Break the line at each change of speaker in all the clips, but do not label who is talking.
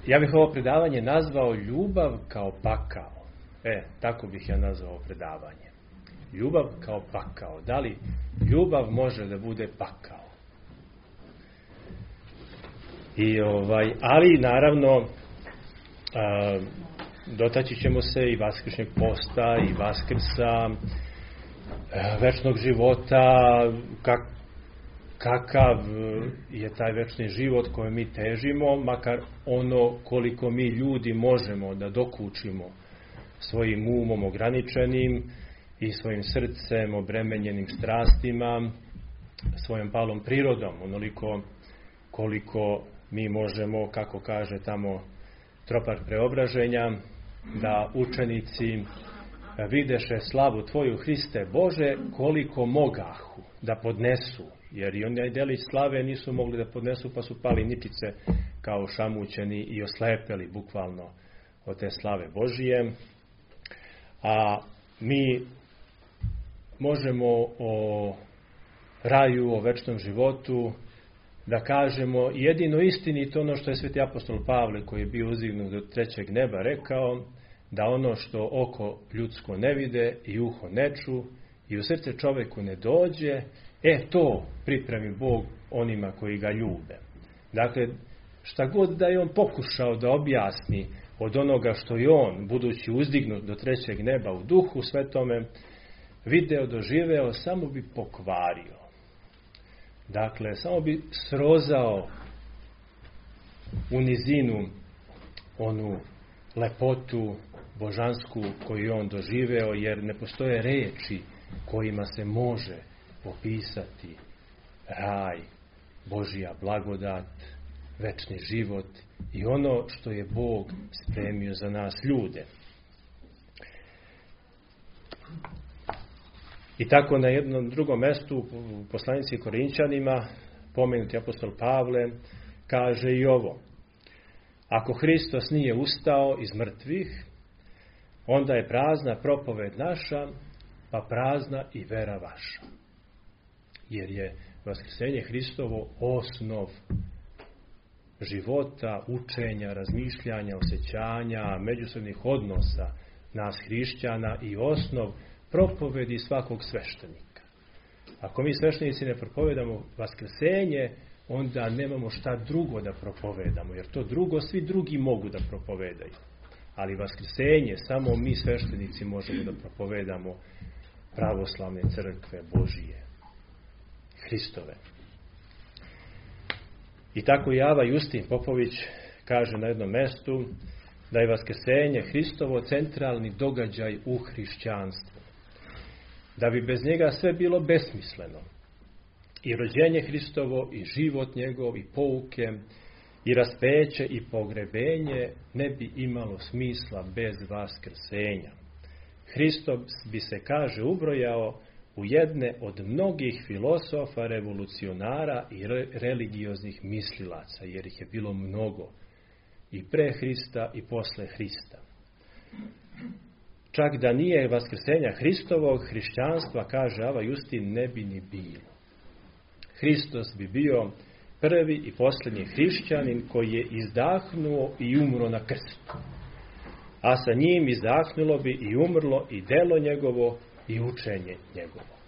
Ja bih ovo predavanje nazvao ljubav kao pakao. Tako bih ja nazvao ovo predavanje. Ljubav kao pakao. Da li ljubav može da bude pakao? Ali naravno dotaći ćemo se i vaskršnjeg posta i vaskrsa, večnog života, kakav je taj večni život kojem mi težimo, makar ono koliko mi ljudi možemo da dokučimo svojim umom ograničenim i svojim srcem obremenjenim strastima, svojom palom prirodom, onoliko koliko mi možemo, kako kaže tamo tropar preobraženja, da učenici videše slavu Tvoju, Hriste Bože, koliko mogahu da podnesu, jer i oni delić slave nisu mogli da podnesu, pa su pali ničice kao šamućeni i oslepeli bukvalno od te slave Božije. A mi možemo o raju, o večnom životu da kažemo jedino istinito ono što je sveti apostol Pavle, koji je bio uzdignut do trećeg neba, rekao, da ono što oko ljudsko ne vide i uho ne ču i u srce čoveku ne dođe, to pripremi Bog onima koji ga ljube. Dakle, šta god da je on pokušao da objasni od onoga što je on, budući uzdignut do trećeg neba u duhu svetome, video, doživeo, samo bi pokvario. Dakle, samo bi srozao u nizinu onu lepotu božansku koju je on doživeo, jer ne postoje reči kojima se može opisati raj, Božja blagodat, večni život i ono što je Bog spremio za nas ljude. I tako na jednom drugom mestu u poslanici Korinćanima pomenuti apostol Pavle kaže i ovo: ako Hristos nije ustao iz mrtvih, onda je prazna propoved naša, pa prazna i vera vaša. Jer je vaskrsenje Hristovo osnov života, učenja, razmišljanja, osjećanja, međusobnih odnosa nas hrišćana i osnov propovedi svakog sveštenika. Ako mi sveštenici ne propovedamo vaskrsenje, onda nemamo šta drugo da propovedamo, jer to drugo svi drugi mogu da propovedaju. Ali vaskrsenje samo mi sveštenici možemo da propovedamo pravoslavne crkve Božije, Hristove. I tako i Ava Justin Popović kaže na jednom mestu da je vaskrsenje Hristovo centralni događaj u hrišćanstvu. Da bi bez njega sve bilo besmisleno. I rođenje Hristovo, i život njegov, i pouke, i raspeće, i pogrebenje ne bi imalo smisla bez vaskrsenja. Hristos bi se, kaže, ubrojao u jedne od mnogih filosofa, revolucionara i religioznih mislilaca, jer ih je bilo mnogo, i pre Hrista i posle Hrista. Čak da nije vaskrsenja Hristovog, hrišćanstva, kaže Ava Justin, ne bi ni bilo. Hristos bi bio prvi i posljednji hrišćanin koji je izdahnuo i umro na krstu. A sa njim izdahnulo bi i umrlo i delo njegovo i učenje njegovo.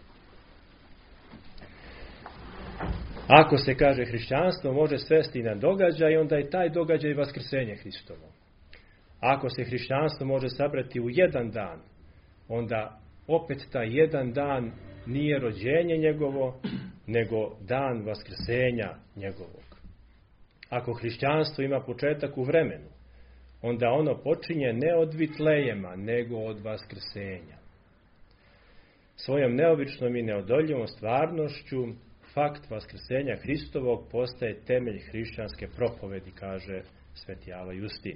Ako se, kaže, hrišćanstvo može svesti na događaj, onda je taj događaj vaskrsenje Hristovo. Ako se hrišćanstvo može sabrati u jedan dan, onda opet taj jedan dan nije rođenje njegovo, nego dan vaskrsenja njegovog. Ako hrišćanstvo ima početak u vremenu, onda ono počinje ne od Vitlejema, nego od vaskrsenja. Svojom neobičnom i neodoljivom stvarnošću fakt vaskrsenja Hristovog postaje temelj hrišćanske propovedi, kaže sveti Ava Justin.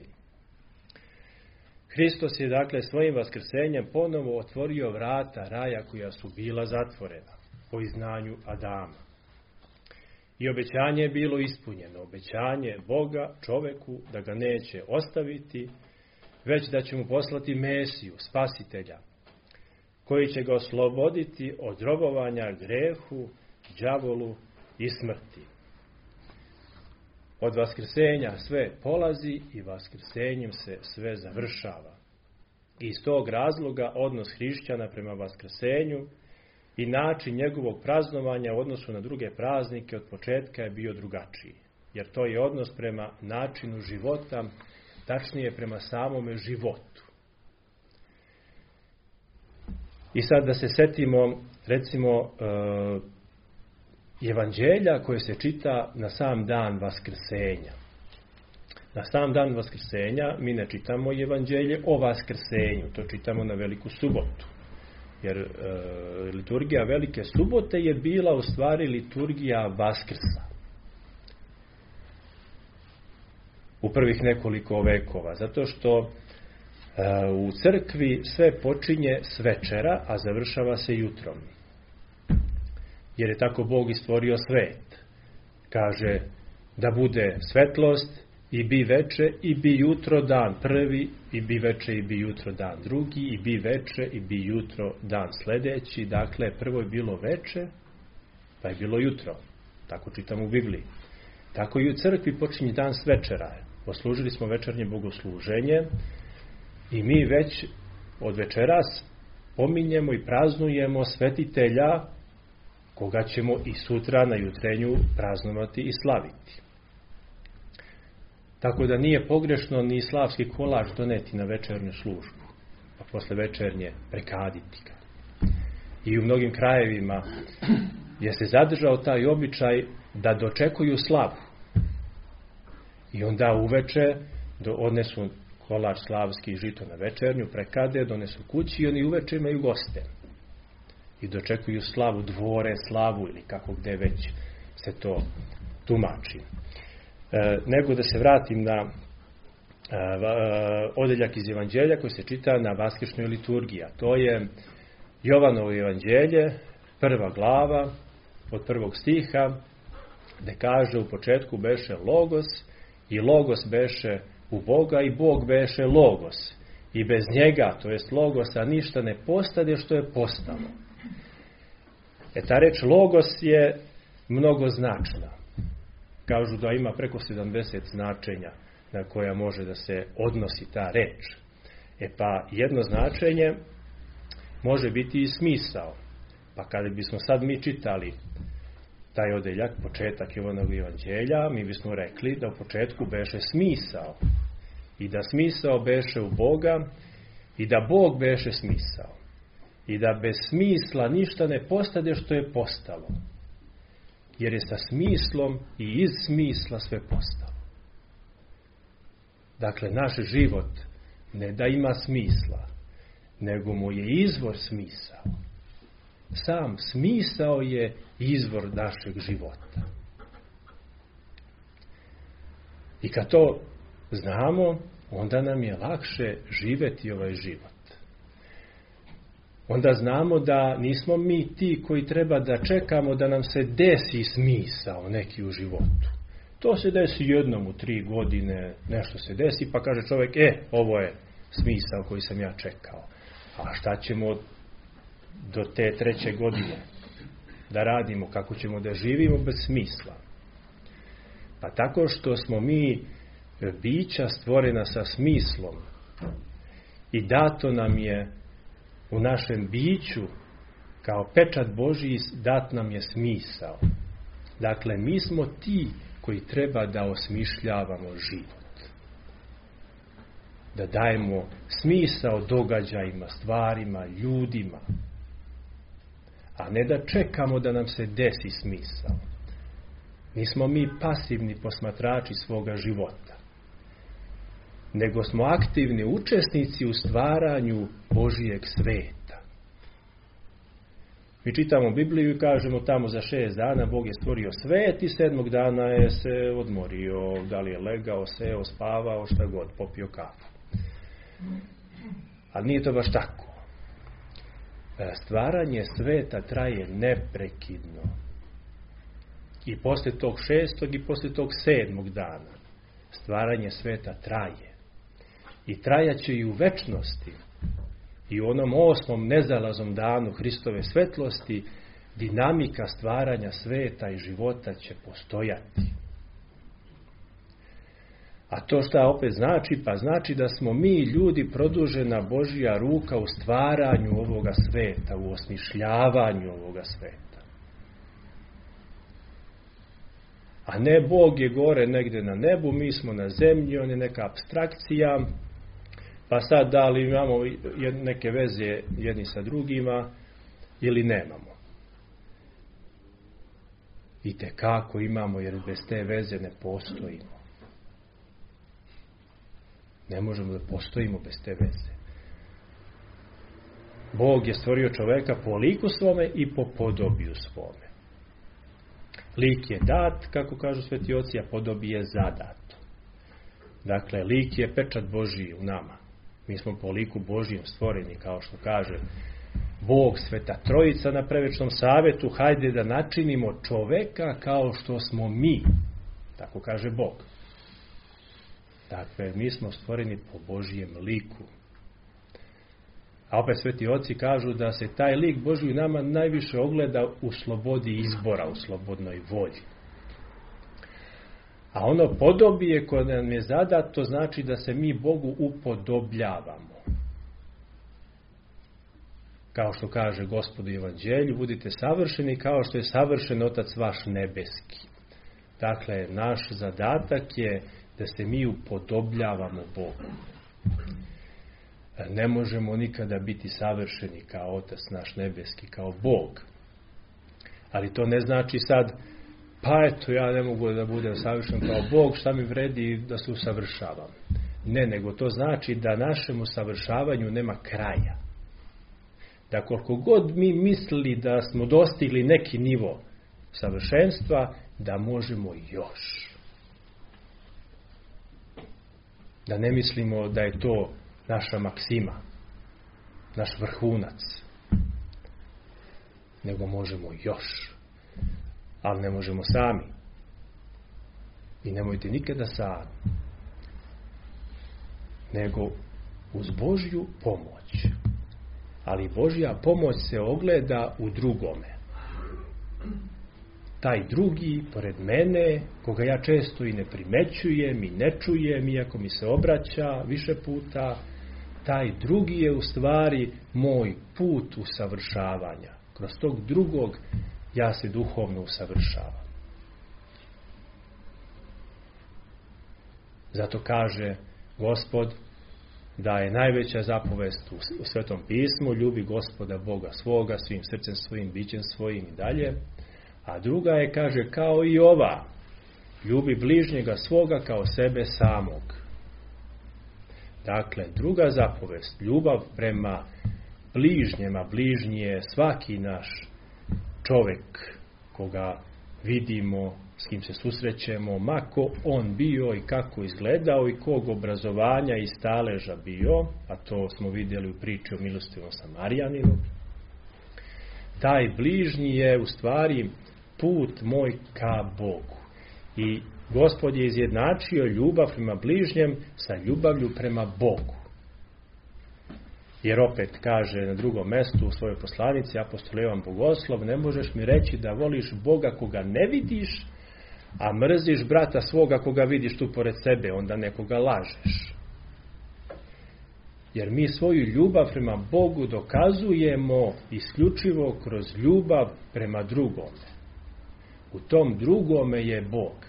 Hristos je, dakle, svojim vaskrsenjem ponovo otvorio vrata raja koja su bila zatvorena po izgnanju Adama. I obećanje je bilo ispunjeno. Obećanje Boga čoveku da ga neće ostaviti, već da će mu poslati Mesiju, spasitelja, koji će ga osloboditi od robovanja grehu, đavolu i smrti. Od vaskrsenja sve polazi i vaskrsenjem se sve završava. Iz tog razloga odnos hrišćana prema vaskrsenju i način njegovog praznovanja u odnosu na druge praznike od početka je bio drugačiji. Jer to je odnos prema načinu života, tačnije prema samome životu. I sad da se setimo, recimo, evanđelja koje se čita na sam dan vaskrsenja. Na sam dan vaskrsenja mi ne čitamo evanđelje o vaskrsenju, to čitamo na Veliku subotu. Jer liturgija Velike subote je bila u stvari liturgija Vaskrsa. U prvih nekoliko vekova, zato što u crkvi sve počinje s večera, a završava se jutrom. Jer je tako Bog i stvorio svet. Kaže da bude svetlost i bi veče i bi jutro dan prvi, i bi veče i bi jutro dan drugi, i bi veče i bi jutro dan sljedeći. Dakle, prvo je bilo veče, pa je bilo jutro. Tako čitamo u Bibliji. Tako i u crkvi počinje dan s večera. Poslužili smo večernje bogosluženje i mi već od večeras pominjemo i praznujemo svetitelja koga ćemo i sutra na jutrenju praznovati i slaviti. Tako da nije pogrešno ni slavski kolač doneti na večernju službu, pa posle večernje prekaditi ga. I u mnogim krajevima je se zadržao taj običaj da dočekuju slavu. I onda uveče odnesu kolač slavski i žito na večernju, prekade, donesu kući i oni uveče imaju goste. I dočekuju slavu, dvore, slavu ili kako gde već se to tumači. Nego da se vratim na odeljak iz evanđelja koji se čita na vaskršnjoj liturgiji. To je Jovanovo evanđelje, 1. glava, od 1. stiha, gde kaže u početku beše Logos, i Logos beše u Boga, i Bog beše Logos. I bez njega, to jest Logosa, ništa ne postade što je postalo. Ta reč Logos je mnogo značna. Kažu da ima preko 70 značenja na koja može da se odnosi ta reč. Pa jedno značenje može biti i smisao. Pa kada bismo sad mi čitali taj odeljak, početak Jovanovog evanđelja, mi bismo rekli da u početku beše smisao. I da smisao beše u Boga, i da Bog beše smisao. I da bez smisla ništa ne postade što je postalo. Jer je sa smislom i iz smisla sve postalo. Dakle, naš život ne da ima smisla, nego mu je izvor smisao. Sam smisao je izvor našeg života. I kad to znamo, onda nam je lakše živjeti ovaj život. Onda znamo da nismo mi ti koji treba da čekamo da nam se desi smisao neki u životu. To se desi jednom u 3 godine, nešto se desi, pa kaže čovjek, ovo je smisao koji sam ja čekao. A šta ćemo do te 3. godine da radimo, kako ćemo da živimo bez smisla? Pa tako što smo mi bića stvorena sa smislom i dato nam je u našem biću kao pečat Božji, dat nam je smisao. Dakle, mi smo ti koji treba da osmišljavamo život. Da dajemo smisao događajima, stvarima, ljudima. A ne da čekamo da nam se desi smisao. Nismo mi pasivni posmatrači svoga života. Nego smo aktivni učesnici u stvaranju Božijeg sveta. Mi čitamo Bibliju i kažemo tamo za 6 dana Bog je stvorio svet i 7. dana je se odmorio, da li je legao, seo, spavao, šta god, popio kafu. Ali nije to baš tako. Stvaranje sveta traje neprekidno. I poslije tog 6. i poslije tog 7. dana stvaranje sveta traje. I trajaće i u večnosti. I u onom 8. nezalaznom danu Hristove svetlosti dinamika stvaranja sveta i života će postojati. to šta opet znači? Pa znači da smo mi ljudi produžena Božja ruka u stvaranju ovoga sveta, u osmišljavanju ovoga sveta. A ne Bog je gore negdje na nebu, mi smo na zemlji, on je neka apstrakcija, pa sad da li imamo neke veze jedni sa drugima ili nemamo. I tekako imamo, jer bez te veze ne postojimo. Ne možemo da postojimo bez te veze. Bog je stvorio čoveka po liku svome i po podobiju svome. Lik je dat, kako kažu sveti oci, a podobije je zadato. Dakle, lik je pečat Božji u nama. Mi smo po liku Božjem stvoreni, kao što kaže Bog, Sveta Trojica na Prevečnom Savetu, hajde da načinimo čoveka kao što smo mi. Tako kaže Bog. Dakle, mi smo stvoreni po Božjem liku. A opet sveti oci kažu da se taj lik Božji u nama najviše ogleda u slobodi izbora, u slobodnoj volji. A ono podobije koje nam je zadato znači da se mi Bogu upodobljavamo. Kao što kaže Gospod u Evanđelju, budite savršeni kao što je savršen Otac vaš nebeski. Dakle, naš zadatak je da se mi upodobljavamo Bogu. Ne možemo nikada biti savršeni kao Otac naš nebeski, kao Bog. Ali to ne znači sad, pa eto, ja ne mogu da budem savršen kao Bog, šta mi vredi da se usavršavam. Ne, nego to znači da našem usavršavanju nema kraja. Da koliko god mi mislili da smo dostigli neki nivo savršenstva, da možemo još. Da ne mislimo da je to naša maksima, naš vrhunac, nego možemo još, ali ne možemo sami. I nemojte nikada sami, nego uz Božju pomoć. Ali Božja pomoć se ogleda u drugome. Taj drugi, pored mene, koga ja često i ne primećujem i ne čujem, iako mi se obraća više puta, taj drugi je u stvari moj put usavršavanja. Kroz tog drugog ja se duhovno usavršavam. Zato kaže Gospod da je najveća zapovest u Svetom pismu: ljubi Gospoda Boga svoga svim srcem svojim, bićem svojim i dalje. A druga je, kaže, kao i ova: ljubi bližnjega svoga kao sebe samog. Dakle, druga zapovest, ljubav prema bližnjema, bližnji je svaki naš čovjek koga vidimo, s kim se susrećemo, ma ko on bio i kako izgledao i kog obrazovanja i staleža bio, a to smo vidjeli u priči o milostivom Samarijaninu. Taj bližnji je u stvari put moj ka Bogu. I Gospod je izjednačio ljubav prema bližnjem sa ljubavlju prema Bogu. Jer opet kaže na drugom mjestu u svojoj poslanici apostol Jovan Bogoslov: ne možeš mi reći da voliš Boga koga ne vidiš, a mrziš brata svoga koga vidiš tu pored sebe, onda nekoga lažeš. Jer mi svoju ljubav prema Bogu dokazujemo isključivo kroz ljubav prema drugome. U tom drugome je Bog.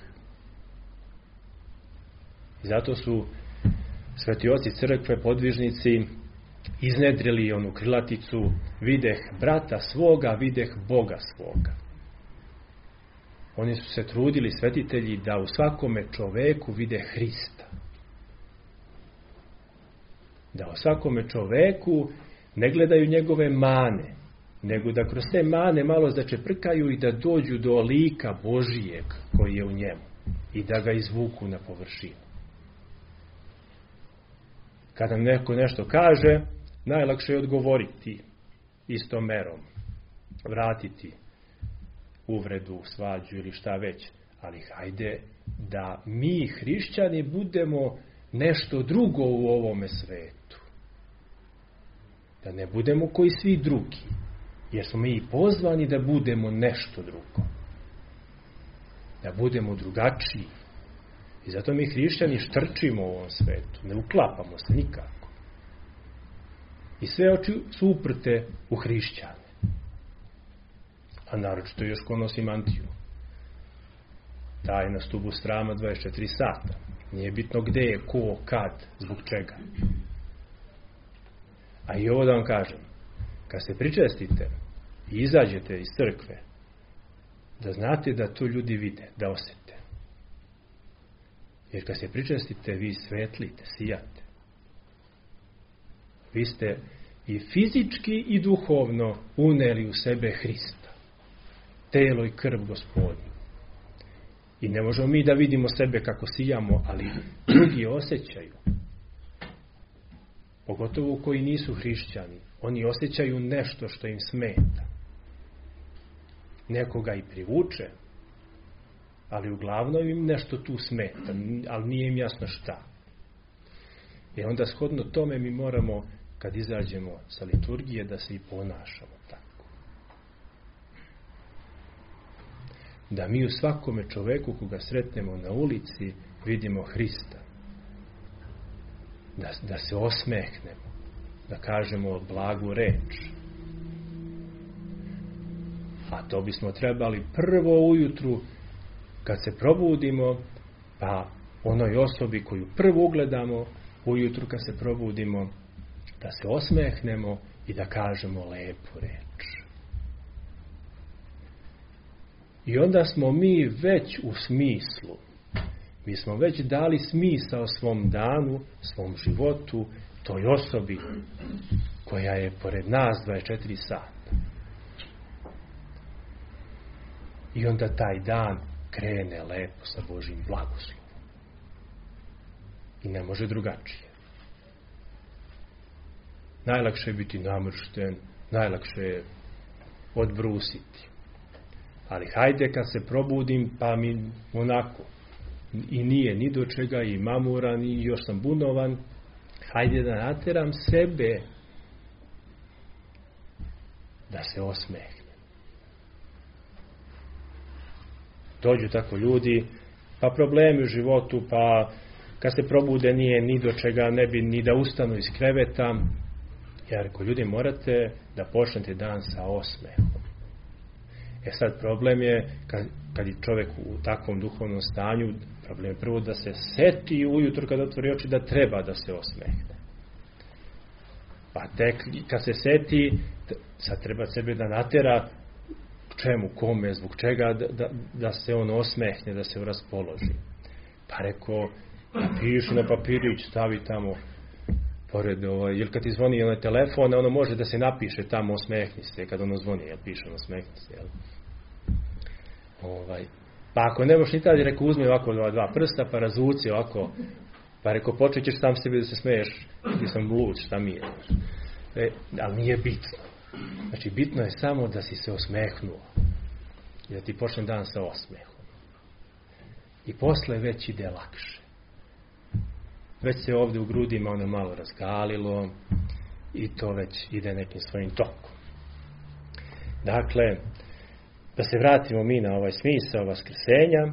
I zato su sveti oci crkve, podvižnici, iznedrili onu krilaticu: videh brata svoga, videh Boga svoga. Oni su se trudili, svetitelji, da u svakome čoveku vide Hrista. Da u svakome čoveku ne gledaju njegove mane, nego da kroz te mane malo začeprkaju i da dođu do lika Božijeg koji je u njemu i da ga izvuku na površinu. Kada nam neko nešto kaže, najlakše je odgovoriti istom merom, vratiti uvredu, svađu ili šta već. Ali hajde da mi, hrišćani, budemo nešto drugo u ovome svetu. Da ne budemo koji svi drugi, jer smo mi pozvani da budemo nešto drugo. Da budemo drugačiji. I zato mi hrišćani štrčimo u ovom svetu. Ne uklapamo se nikako. I sve oči su uprte u hrišćane. A naročito još ko nosi mantiju. Taj na stubu srama 24 sata. Nije bitno gde je, ko, kad, zbog čega. A i ovo da vam kažem. Kad se pričestite i izađete iz crkve, da znate da to ljudi vide, da osjete. Jer kad se pričestite, vi svetlite, sijate. Vi ste i fizički i duhovno uneli u sebe Hrista. Telo i krv Gospodnju. I ne možemo mi da vidimo sebe kako sijamo, ali drugi osjećaju. Pogotovo koji nisu hrišćani. Oni osjećaju nešto što im smeta. Nekoga i privuče, ali uglavnom im nešto tu smeta, ali nije im jasno šta. I onda shodno tome mi moramo, kad izađemo sa liturgije, da se i ponašamo tako. Da mi u svakome čoveku koga sretnemo na ulici vidimo Hrista. Da se osmehnemo, da kažemo blagu reč. A to bismo trebali prvo ujutru kad se probudimo, pa onoj osobi koju prvo ugledamo ujutru kad se probudimo, da se osmehnemo i da kažemo lepu reč. I onda smo mi već u smislu. Mi smo već dali smisao svom danu, svom životu, toj osobi koja je pored nas 24 sata. I onda taj dan krene lepo sa Božjim blagoslovom. I ne može drugačije. Najlakše je biti namršten, najlakše je odbrusiti. Ali hajde kad se probudim, pa mi onako, i nije ni do čega, i mamuran, i još sam bunovan, hajde da nateram sebe da se osmehnem. Dođu tako ljudi, pa problemi u životu, pa kad se probude nije ni do čega, ne bi ni da ustanu iz kreveta. Jer ako ljudi morate da počnete dan sa osmehom. Sad problem je kad je čovjek u takvom duhovnom stanju, problem je prvo da se seti ujutro kad otvori oči da treba da se osmehne. Pa tek kad se seti, sad treba sebe da natera čemu, kome, zbog čega da se on osmehne, da se raspoloži. Pa reko, napiši na papirić, stavi tamo pored, jer kad ti zvoni onaj telefon, ono može da se napiše tamo osmehni se, kad ono zvoni, jel piše osmehni se, jel? Pa ako ne možeš ni tada, reko uzmi ovako dva prsta, pa razvuci ovako, pa reko počet ćeš sam sebi da se smeješ, ti sam lud, šta mi je. Ali nije bitno. Znači bitno je samo da si se osmehnuo i da ti počne dan sa osmehom. I posle već ide lakše. Već se ovdje u grudima ono malo razgalilo i to već ide nekim svojim tokom. Dakle, da se vratimo mi na ovaj smisao vaskrsenja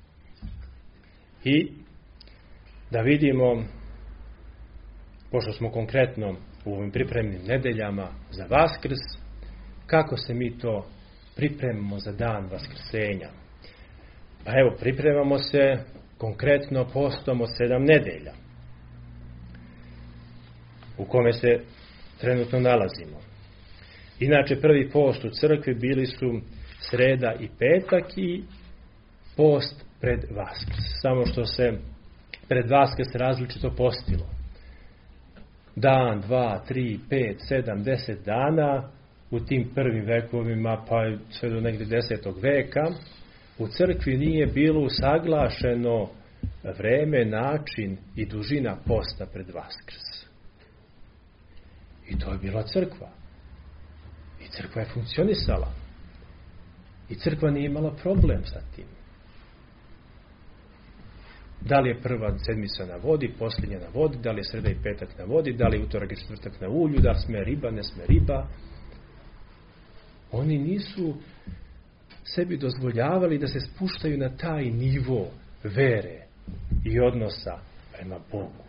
i da vidimo, pošto smo konkretno u ovim pripremnim nedeljama za Vaskrs, kako se mi to pripremamo za dan vaskrsenja. Pa evo, pripremamo se konkretno postom od 7 nedelja u kome se trenutno nalazimo. Inače, prvi post u crkvi bili su sreda i petak i post pred Vaskrs. Samo što se pred Vaskrs različito postilo. Dan, 2, 3, 5, 7, 10 dana u tim prvim vekovima, pa sve do negdje 10. veka, u crkvi nije bilo usaglašeno vreme, način i dužina posta pred Vaskrs. I to je bila crkva. I crkva je funkcionisala. I crkva nije imala problem sa tim. Da li je prva sedmica na vodi, posljednja na vodi, da li je sreda i petak na vodi, da li je utorak i četvrtak na ulju, da sme riba, ne sme riba. Oni nisu sebi dozvoljavali da se spuštaju na taj nivo vere i odnosa prema Bogu.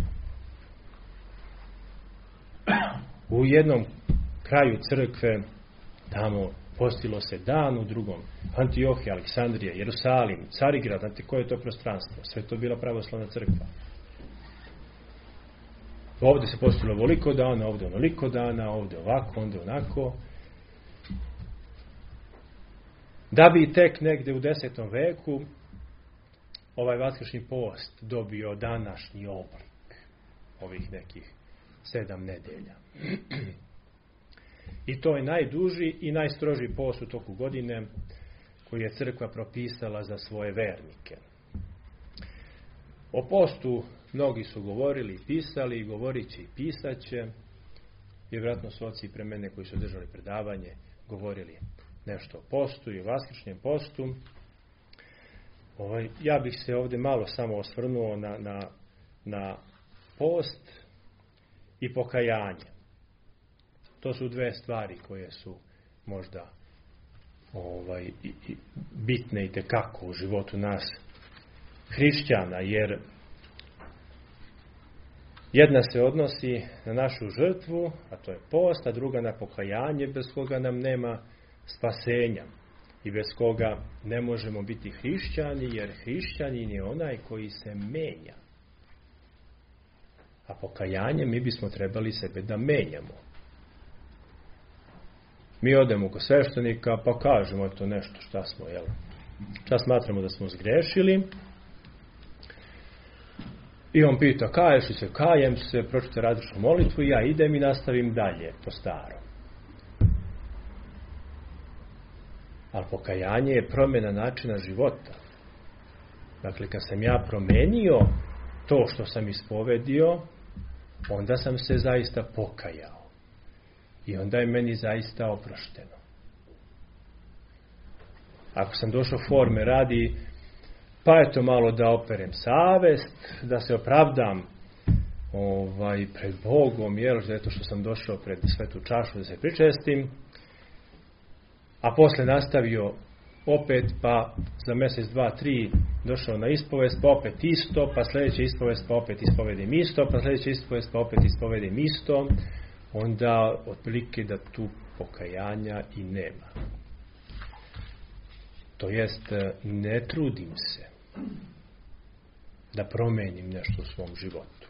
U jednom kraju crkve, tamo postilo se dan, u drugom Antiohija, Aleksandrija, Jerusalim, Carigrad, znate koje je to prostranstvo, sve to bila pravoslavna crkva. Ovdje se postilo ovoliko dana, ovdje onoliko dana, ovdje ovako, ovdje onako. Da bi tek negdje u 10. veku ovaj vaskršnji post dobio današnji oblik ovih nekih 7 nedelja. I to je najduži i najstroži post u toku godine koji je crkva propisala za svoje vernike. O postu mnogi su govorili i pisali, i govorit će i pisat će. Vjerojatno su oci pre mene koji su držali predavanje govorili nešto o postu i o vaskršnjem postu. Ja bih se ovdje malo samo osvrnuo na post i pokajanje. To su dve stvari koje su možda bitne i tekako u životu nas hrišćana, jer jedna se odnosi na našu žrtvu, a to je post, a druga na pokajanje, bez koga nam nema spasenja i bez koga ne možemo biti hrišćani, jer hrišćanin je onaj koji se menja. A pokajanje mi bismo trebali sebe da menjamo. Mi odemo kod sveštenika pa kažemo to nešto šta smatramo da smo zgrešili. I on pita, kaješ li se? Kajem se, pročite različnu molitvu i ja idem i nastavim dalje po starom. Ali pokajanje je promjena načina života. Dakle, kad sam ja promenio to što sam ispovedio, onda sam se zaista pokajao. I onda je meni zaista oprošteno. Ako sam došao forme radi, pa eto malo da operem savest, da se opravdam pred Bogom, zato što sam došao pred svetu čašu da se pričestim, a posle nastavio opet, pa za mjesec, 2, 3 došao na ispovest, pa opet isto, pa sljedeća ispovest, pa opet ispovedim isto, pa sljedeća ispovest, pa opet ispovedim isto, onda otprilike da tu pokajanja i nema. To jest, ne trudim se da promenim nešto u svom životu.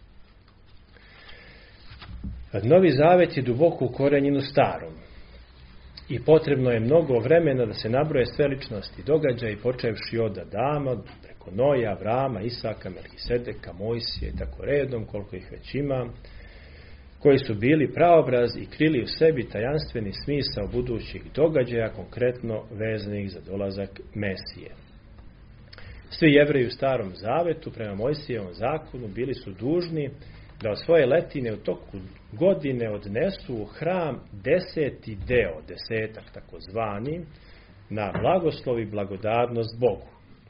Novi Zavet je duboko ukorenjen u starom i potrebno je mnogo vremena da se nabroje sve ličnosti događaja, počevši od Adama preko Noja, Avrama, Isaka, Melkisedeka, Mojsije i tako redom, koliko ih već ima, koji su bili praobraz i krili u sebi tajanstveni smisao budućih događaja, konkretno vezanih za dolazak Mesije. Svi Jevreji u Starom Zavetu prema Mojsijevom zakonu bili su dužni da od svoje letine u toku godine odnesu u hram 10. deo, 10 takozvani, na blagoslov i blagodarnost Bogu.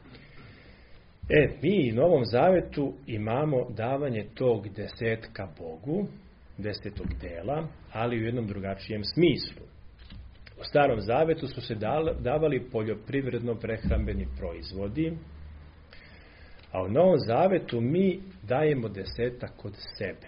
Mi u Novom Zavetu imamo davanje tog 10 Bogu, 10. dela, ali u jednom drugačijem smislu. U Starom Zavetu su se davali poljoprivredno prehrambeni proizvodi, a u Novom Zavetu mi dajemo 10 od sebe.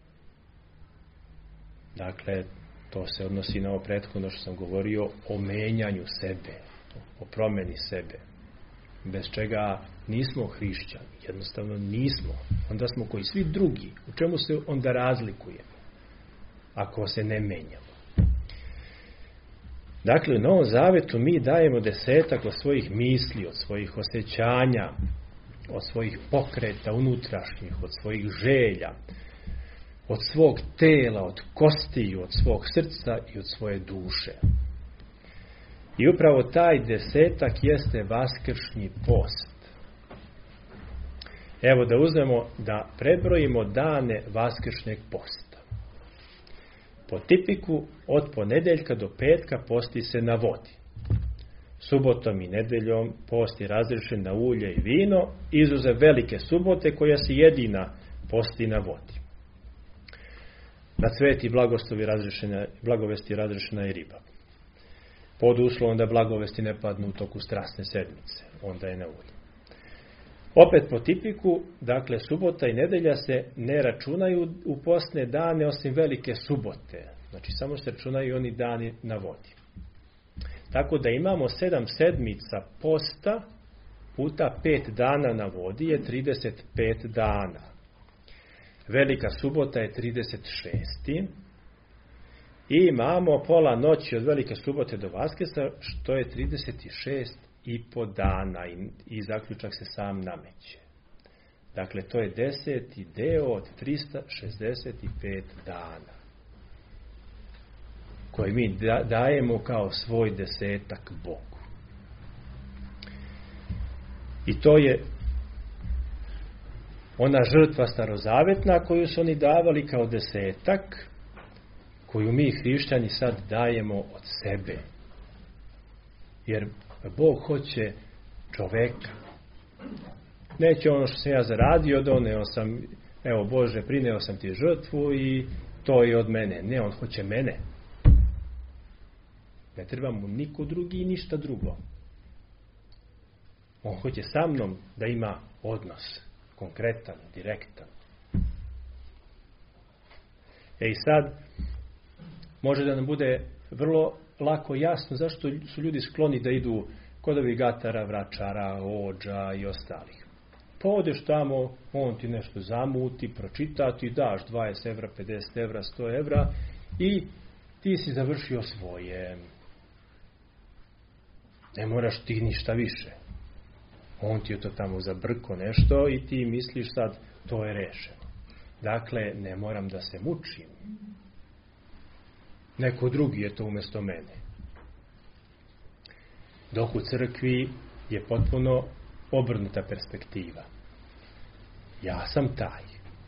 Dakle, to se odnosi na ovo prethodno što sam govorio o menjanju sebe, o promjeni sebe, bez čega nismo hrišćani, jednostavno nismo. Onda smo koji svi drugi. U čemu se onda razlikujemo ako se ne menjamo? Dakle, u Novom Zavetu mi dajemo 10 od svojih misli, od svojih osjećanja, od svojih pokreta unutrašnjih, od svojih želja, od svog tela, od kostiju, od svog srca i od svoje duše. I upravo taj 10 jeste vaskršnji post. Evo da uzmemo, da prebrojimo dane vaskršnjeg posta. Po tipiku od ponedjeljka do petka posti se na vodi. Subotom i nedeljom post je razriješen na ulje i vino, izuzev velike subote koja se jedina posti na vodi. Na cveti blagovesti je razriješena i riba. Pod uslovom da blagovesti ne padnu u toku strasne sedmice, onda je na ulje. Opet po tipiku, dakle, subota i nedelja se ne računaju u postne dane osim velike subote. Znači, samo se računaju oni dani na vodi. Tako da imamo 7 sedmica posta puta 5 dana na vodi je 35 dana. Velika subota je 36. I imamo pola noći od velike subote do Vaskrsa, što je 36,5 dana i zaključak se sam nameće. Dakle, to je 10. deo od 365 dana koji mi dajemo kao svoj desetak Bogu. I to je ona žrtva starozavetna koju su oni davali kao desetak, koju mi hrišćani sad dajemo od sebe. Jer Bog hoće čoveka. Neće ono što sam ja zaradio, doneo sam, evo Bože, prineo sam ti žrtvu i to je od mene. Ne, on hoće mene. Ne treba mu niko drugi i ništa drugo. On hoće sa mnom da ima odnos. Konkretan, direktan. I sad može da nam bude vrlo lako jasno zašto su ljudi skloni da idu kod ovih gatara, vračara, ođa i ostalih. Pa odeš tamo, on ti nešto zamuti, pročita, ti daš 20 evra, 50 evra, 100 evra i ti si završio svoje. Ne moraš ti ništa više. On ti je to tamo zabrko nešto i ti misliš sad to je rešeno. Dakle, ne moram da se mučim. Neko drugi je to umjesto mene. Dok u crkvi je potpuno obrnuta perspektiva. Ja sam taj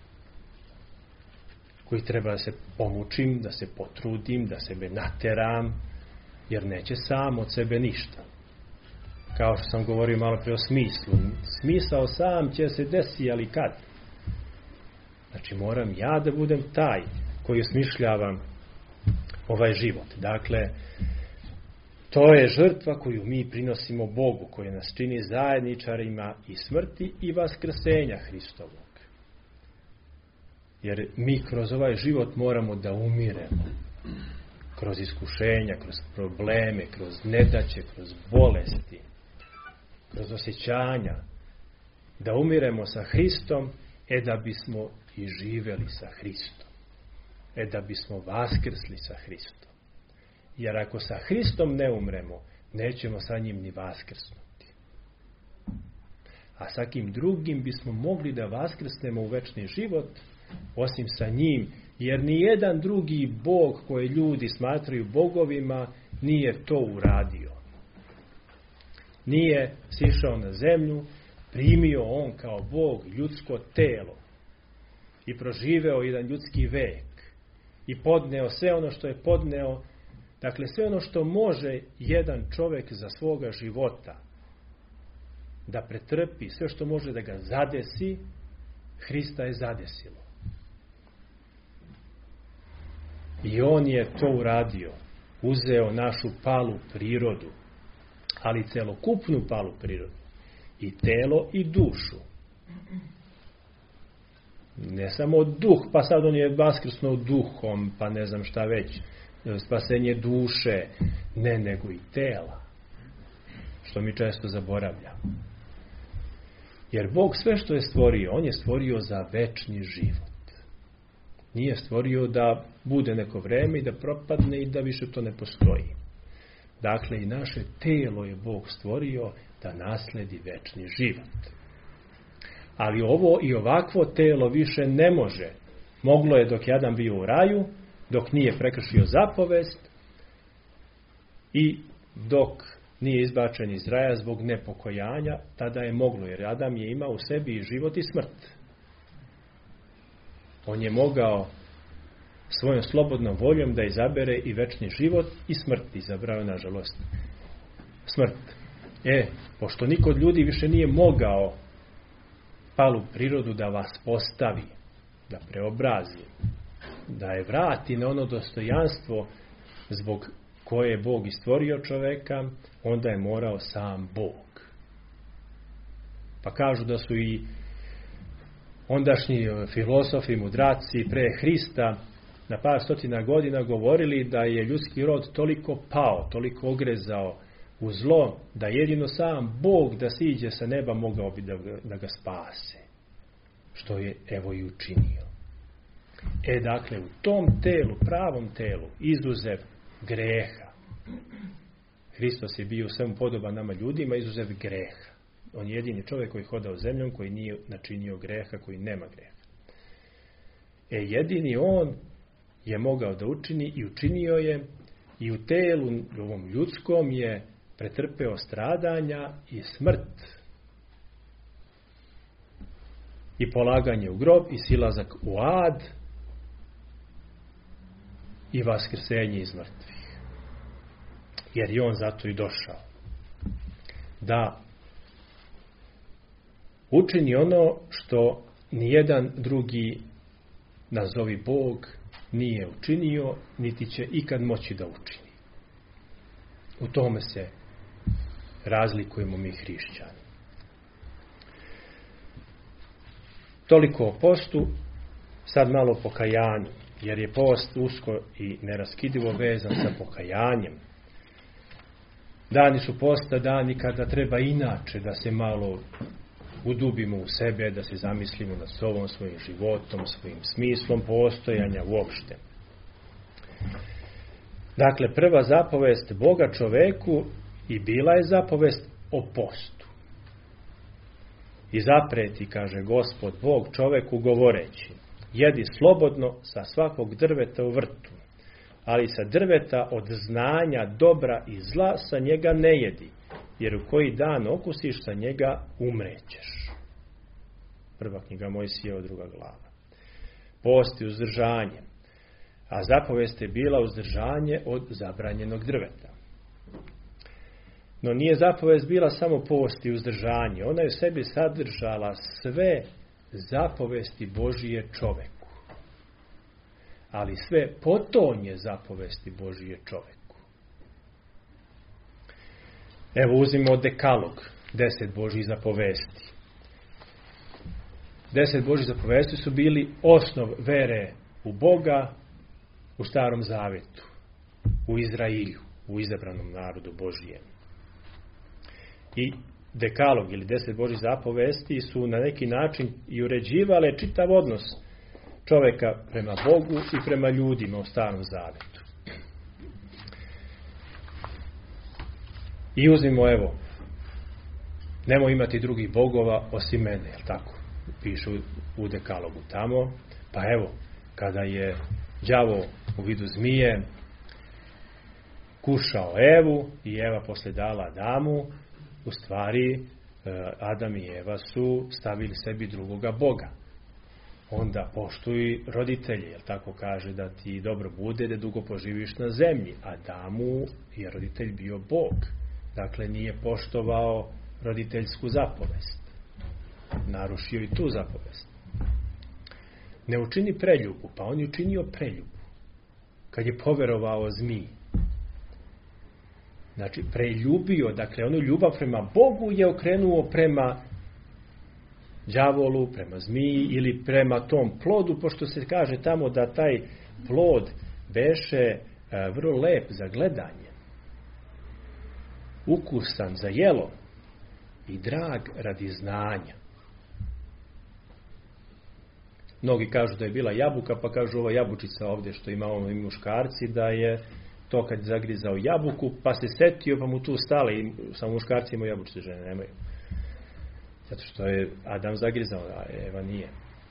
koji treba da se pomučim, da se potrudim, da sebe nateram, jer neće sam od sebe ništa. Kao što sam govorio malo prije o smislu. Smisao sam će se desiti, ali kad? Znači moram ja da budem taj koji osmišljavam ovaj život. Dakle, to je žrtva koju mi prinosimo Bogu, koja nas čini zajedničarima i smrti i vaskrsenja Hristovog. Jer mi kroz ovaj život moramo da umiremo. Kroz iskušenja, kroz probleme, kroz nedaće, kroz bolesti, kroz osjećanja. Da umiremo sa Hristom, da bismo i živeli sa Hristom. Da bismo vaskrsli sa Hristom. Jer ako sa Hristom ne umremo, nećemo sa njim ni vaskrsnuti. A sa kim drugim bismo mogli da vaskrsnemo u večni život, osim sa njim, jer ni jedan drugi Bog koje ljudi smatraju bogovima nije to uradio. Nije sišao na zemlju, primio on kao Bog ljudsko telo i proživeo jedan ljudski vek i podneo sve ono što je podneo. Dakle, sve ono što može jedan čovjek za svoga života da pretrpi, sve što može da ga zadesi, Hrista je zadesilo. I on je to uradio. Uzeo našu palu prirodu, ali celokupnu palu prirodu. I telo i dušu. Ne samo duh, pa sad on je vaskrsnuo duhom, pa ne znam šta već. Spasenje duše, ne, nego i tela. Što mi često zaboravljamo. Jer Bog sve što je stvorio, on je stvorio za večni život. Nije stvorio da bude neko vreme i da propadne i da više to ne postoji. Dakle, i naše telo je Bog stvorio da nasledi večni život. Ali ovo i ovakvo telo više ne može. Moglo je dok je Adam bio u raju, dok nije prekršio zapovest i dok nije izbačen iz raja zbog nepokojanja, tada je moglo, jer Adam je imao u sebi i život i smrt. On je mogao svojom slobodnom voljom da izabere i večni život i smrt. Izabrao je, nažalost, smrt. Pošto niko od ljudi više nije mogao palu prirodu da vas postavi, da preobrazi, da je vrati na ono dostojanstvo zbog koje je Bog i stvorio čoveka, onda je morao sam Bog. Pa kažu da su i ondašnji filozofi, mudraci pre Hrista na par stotina godina govorili da je ljudski rod toliko pao, toliko ogrezao u zlo, da jedino sam Bog da siđe sa neba mogao bi da ga spase. Što je evo i učinio. Dakle, u tom telu, pravom telu, izuzev greha. Hristos je bio svemu podoban nama ljudima, izuzev greha. On je jedini čovjek koji hodao zemljom, koji nije načinio greha, koji nema greha. Jedini on je mogao da učini i učinio je, i u telu ovom ljudskom je pretrpeo stradanja i smrt. I polaganje u grob, i silazak u ad, i vaskrsenje iz mrtvih. Jer je on zato i došao. Da učini ono što nijedan drugi, nazovi Bog, nije učinio, niti će ikad moći da učini. U tome se razlikujemo mi hrišćani. Toliko o postu, sad malo o pokajanju, jer je post usko i neraskidivo vezan sa pokajanjem. Dani su posta dani kada treba inače da se malo udubimo u sebe, da se zamislimo nad sobom, svojim životom, svojim smislom postojanja uopšte. Dakle, prva zapovest Boga čoveku i bila je zapovest o postu. I zapreti, kaže Gospod Bog čoveku govoreći, jedi slobodno sa svakog drveta u vrtu, ali sa drveta od znanja dobra i zla sa njega ne jedi, jer u koji dan okusiš sa njega umrećeš. Prva knjiga Mojsijeva, 2. glava. Post i uzdržanje. A zapovest je bila uzdržanje od zabranjenog drveta. No nije zapovest bila samo post i uzdržanje. Ona je u sebi sadržala sve zapovesti Božije čoveku. Ali sve potonje zapovesti Božije čoveku. Evo uzmimo dekalog, 10 Božjih zapovesti. 10 Božjih zapovesti su bili osnov vere u Boga u Starom Zavetu, u Izrailju, u izabranom narodu Božijem. I dekalog ili 10 Božjih zapovesti su na neki način i uređivale čitav odnos čovjeka prema Bogu i prema ljudima u Starom Zavetu. I uzmimo, evo, nemoj imati drugih bogova osim mene, jel tako? Pišu u dekalogu tamo. Pa evo, kada je đavo u vidu zmije kušao Evu i Eva poslije dala Adamu, u stvari Adam i Eva su stavili sebi drugoga Boga. Onda poštuj roditelje, jel tako kaže, da ti dobro bude da dugo poživiš na zemlji. Adamu je roditelj bio Bog. Dakle, nije poštovao roditeljsku zapovest. Narušio i tu zapovest. Ne učini preljubu, pa on je učinio preljubu. Kad je poverovao zmiji. Znači, preljubio, dakle, onu ljubav prema Bogu je okrenuo prema đavolu, prema zmiji ili prema tom plodu, pošto se kaže tamo da taj plod beše vrlo lep za gledanje, ukusan za jelo i drag radi znanja. Mnogi kažu da je bila jabuka, pa kažu ova jabučica ovdje što ima i muškarci, da je to kad je zagrizao jabuku, pa se setio, pa mu tu stale i samo muškarci imaju jabučice, žene nemaju. Zato što je Adam zagrizao, a Eva nije.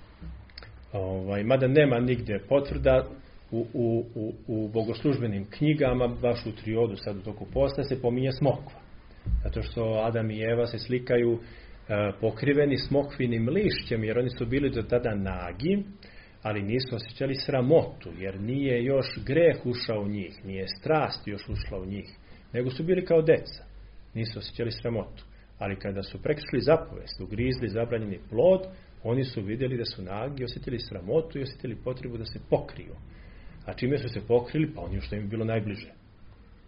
Mada nema nigdje potvrda u bogoslužbenim knjigama, baš u triodu sad u toku posta se pominje smokva. Zato što Adam i Eva se slikaju pokriveni smokvinim lišćem, jer oni su bili do tada nagi, ali nisu osjećali sramotu, jer nije još greh ušao u njih, nije strast još ušla u njih, nego su bili kao deca, nisu osjećali sramotu. Ali kada su prekršili zapovest, ugrizli zabranjeni plod, oni su vidjeli da su nagi, osjetili sramotu i osjetili potrebu da se pokriju. A čime su se pokrili? Pa oni što im je bilo najbliže.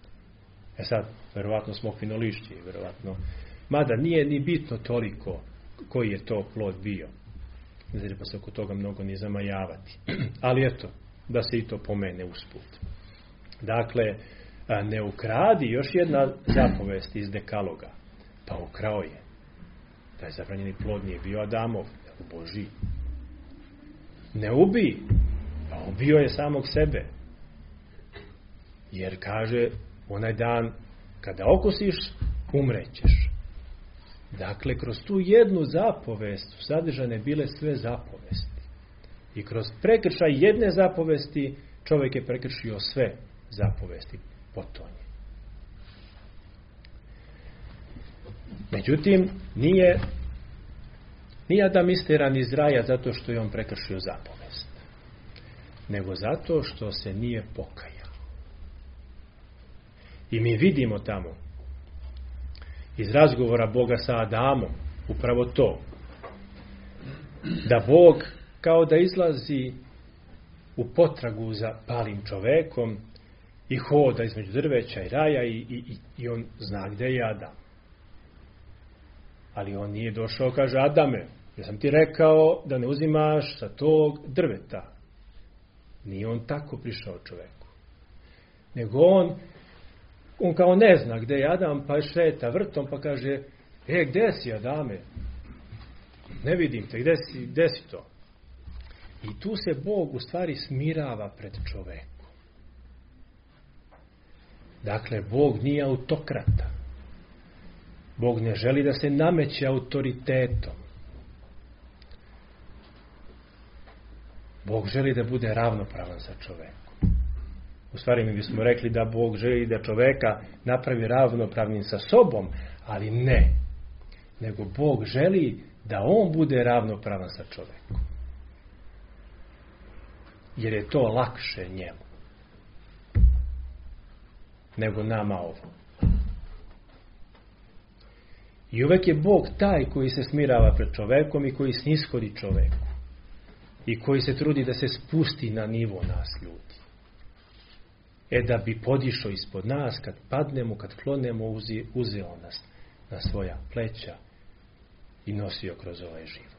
Sad, verovatno smokvino lišće, verovatno. Mada nije ni bitno toliko koji je to plod bio. Ne treba se oko toga mnogo ni zamajavati. Ali eto, da se i to pomene usput. Dakle, ne ukradi, još jedna zapovest iz Dekaloga. Pa ukrao je. Taj zabranjeni plod nije bio Adamov, nego Božji. Ne ubij, pa ubio je samog sebe. Jer kaže, onaj dan kada okusiš, umrećeš. Dakle, kroz tu jednu zapovest su sadržane bile sve zapovesti. I kroz prekršaj jedne zapovesti čovjek je prekršio sve zapovesti potonje. Međutim, nije Adam isteran iz raja zato što je on prekršio zapovest, nego zato što se nije pokajao. I mi vidimo tamo iz razgovora Boga sa Adamom upravo to, da Bog kao da izlazi u potragu za palim čovekom i hoda između drveća i raja i on zna gdje je Adam. Ali on nije došao, kaže, Adame, ja sam ti rekao da ne uzimaš sa tog drveta. Nije on tako prišao čoveku. Nego on kao ne zna gdje je Adam, pa šeta vrtom, pa kaže, gdje si, Adame? Ne vidim te, gdje si to? I tu se Bog u stvari smirava pred čovekom. Dakle, Bog nije autokrata. Bog ne želi da se nameće autoritetom. Bog želi da bude ravnopravan sa čovekom. U stvari mi bismo rekli da Bog želi da čoveka napravi ravnopravnim sa sobom, ali ne. Nego Bog želi da on bude ravnopravan sa čovekom. Jer je to lakše njemu nego nama ovo. I uvek je Bog taj koji se smirava pred čovekom i koji sniskori čoveku. I koji se trudi da se spusti na nivo nas ljudi. Da bi podišao ispod nas, kad padnemo, kad klonemo, uzeo nas na svoja pleća i nosio kroz ovaj život.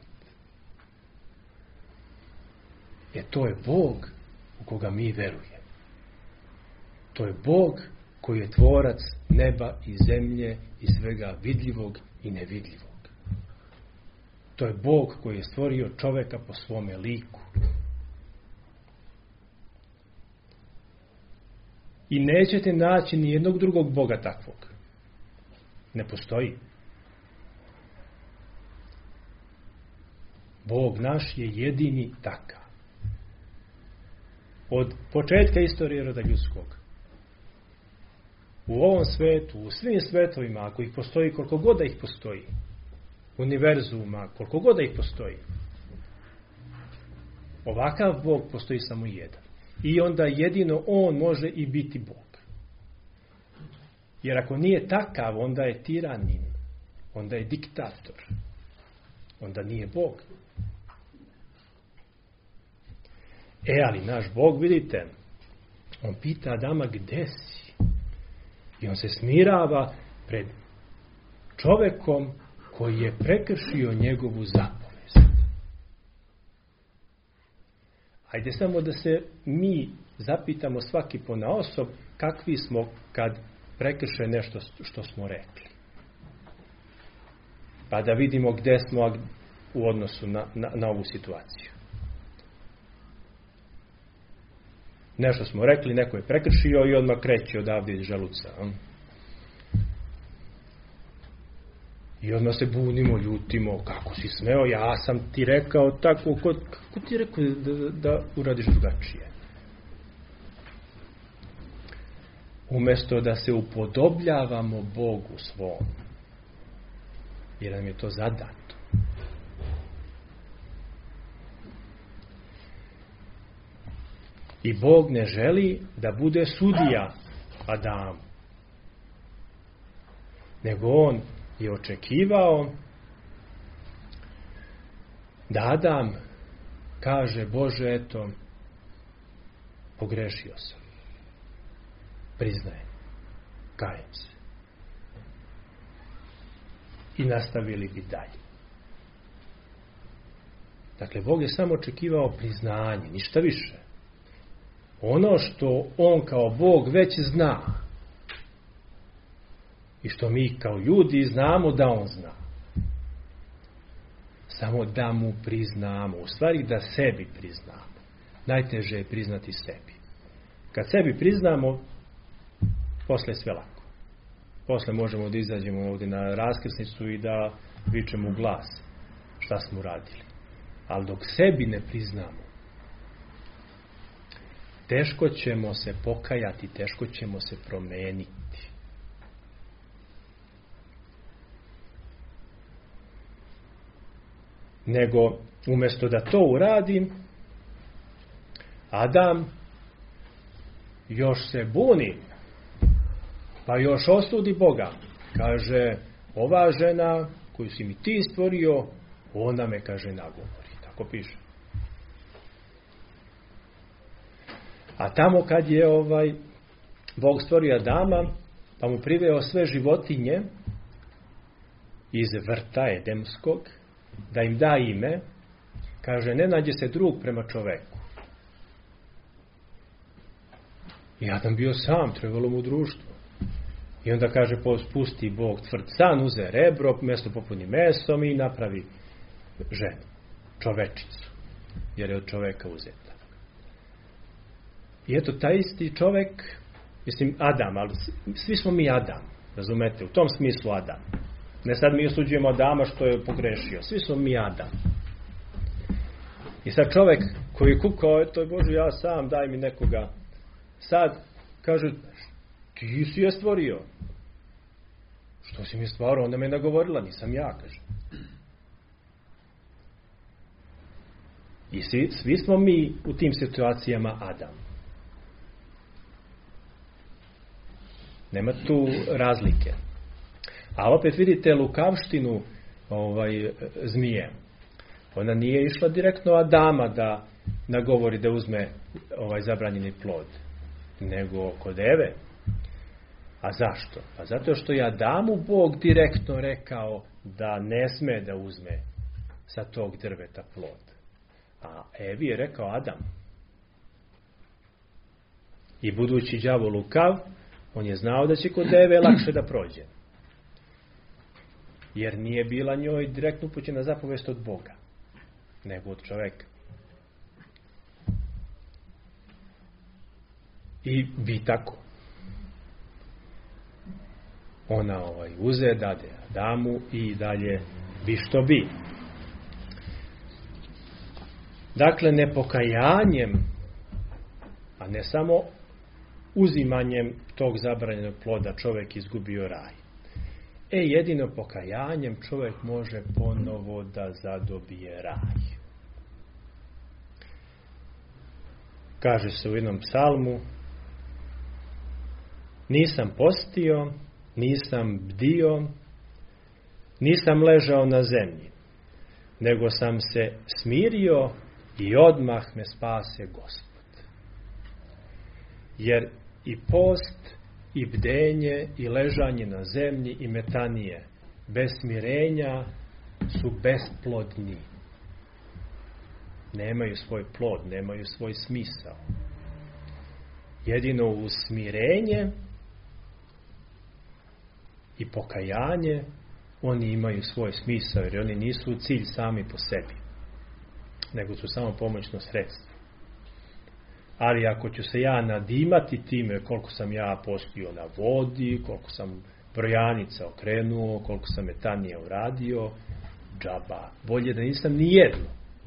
To je Bog u koga mi verujemo. To je Bog koji je tvorac neba i zemlje i svega vidljivog i nevidljivog. To je Bog koji je stvorio čoveka po svome liku. I nećete naći ni jednog drugog Boga takvog. Ne postoji. Bog naš je jedini takav. Od početka istorije roda ljudskog. U ovom svetu, u svim svetovima, ako ih postoji, koliko god da ih postoji, univerzuma, koliko god da ih postoji, ovakav Bog postoji samo jedan. I onda jedino on može i biti Bog. Jer ako nije takav, onda je tiranin, onda je diktator, onda nije Bog. Ali naš Bog, vidite, on pita Adama, gdje si? I on se smirava pred čovekom koji je prekršio njegovu zapovest. Ajde samo da se mi zapitamo svaki ponaosob kakvi smo kad prekrše nešto što smo rekli. Pa da vidimo gdje smo u odnosu na ovu situaciju. Nešto smo rekli, neko je prekršio i odmah kreće odavde iz želuca. I odmah se bunimo, ljutimo, kako si smeo, ja sam ti rekao tako, kako ti rekao da uradiš drugačije. Umjesto da se upodobljavamo Bogu svom, jer nam je to zadato. I Bog ne želi da bude sudija Adamu. Nego on je očekivao da Adam kaže, Bože, eto, pogrešio sam. Priznajem. Kajem se. I nastavili bi dalje. Dakle, Bog je samo očekivao priznanje, ništa više. Ono što on kao Bog već zna i što mi kao ljudi znamo da on zna. Samo da mu priznamo, u stvari da sebi priznamo. Najteže je priznati sebi. Kad sebi priznamo, posle je sve lako. Posle možemo da izađemo ovdje na raskrsnicu i da vičemo u glas šta smo radili. Ali dok sebi ne priznamo, teško ćemo se pokajati, teško ćemo se promeniti. Nego, umjesto da to uradim, Adam još se buni, pa još osudi Boga. Kaže, ova žena koju si mi ti stvorio, ona me, kaže, nagovori. Tako piše. A tamo kad je Bog stvorio Adama, pa mu priveo sve životinje iz vrta Edemskog, da im da ime, kaže, ne nađe se drug prema čoveku. I Adam bio sam, trebalo mu društvo. I onda kaže, spusti Bog tvrd san, uze rebro, mesto popuni mesom i napravi ženu, čovečicu, jer je od čoveka uzeta. I eto, taj isti čovek, mislim Adam, ali svi smo mi Adam, razumete, u tom smislu Adam. Ne sad mi osuđujemo Adama što je pogrešio, svi smo mi Adam. I sad čovek koji je kukao, eto Bože, ja sam, daj mi nekoga. Sad kaže, ti si je stvorio. Što si mi stvarao? Onda me nagovorila, nisam ja, kaže. I svi smo mi u tim situacijama Adam. Nema tu razlike. A opet vidite lukavštinu zmije. Ona nije išla direktno Adama da nagovori da uzme zabranjeni plod, nego kod Eve. A zašto? Pa zato što je Adamu Bog direktno rekao da ne sme da uzme sa tog drveta plod. A Evi je rekao Adam. I budući đavo lukav, on je znao da će kod Eve lakše da prođe. Jer nije bila njoj direktno upućena zapovest od Boga, nego od čoveka. I bi tako. Ona uze, dade Adamu i dalje bi što bi. Dakle, nepokajanjem, a ne samo uzimanjem tog zabranjenog ploda čovjek izgubio raj. Jedino pokajanjem čovjek može ponovo da zadobije raj. Kaže se u jednom psalmu, nisam postio, nisam bdio, nisam ležao na zemlji, nego sam se smirio i odmah me spase Gospod. Jer i post, i bdenje, i ležanje na zemlji, i metanije bez smirenja su besplodni. Nemaju svoj plod, nemaju svoj smisao. Jedino uz smirenje i pokajanje oni imaju svoj smisao, jer oni nisu cilj sami po sebi, nego su samo pomoćno sredstvo. Ali ako ću se ja nadimati time koliko sam ja postio na vodi, koliko sam brojanica okrenuo, koliko sam metanija uradio, džaba, bolje da nisam ni jedno.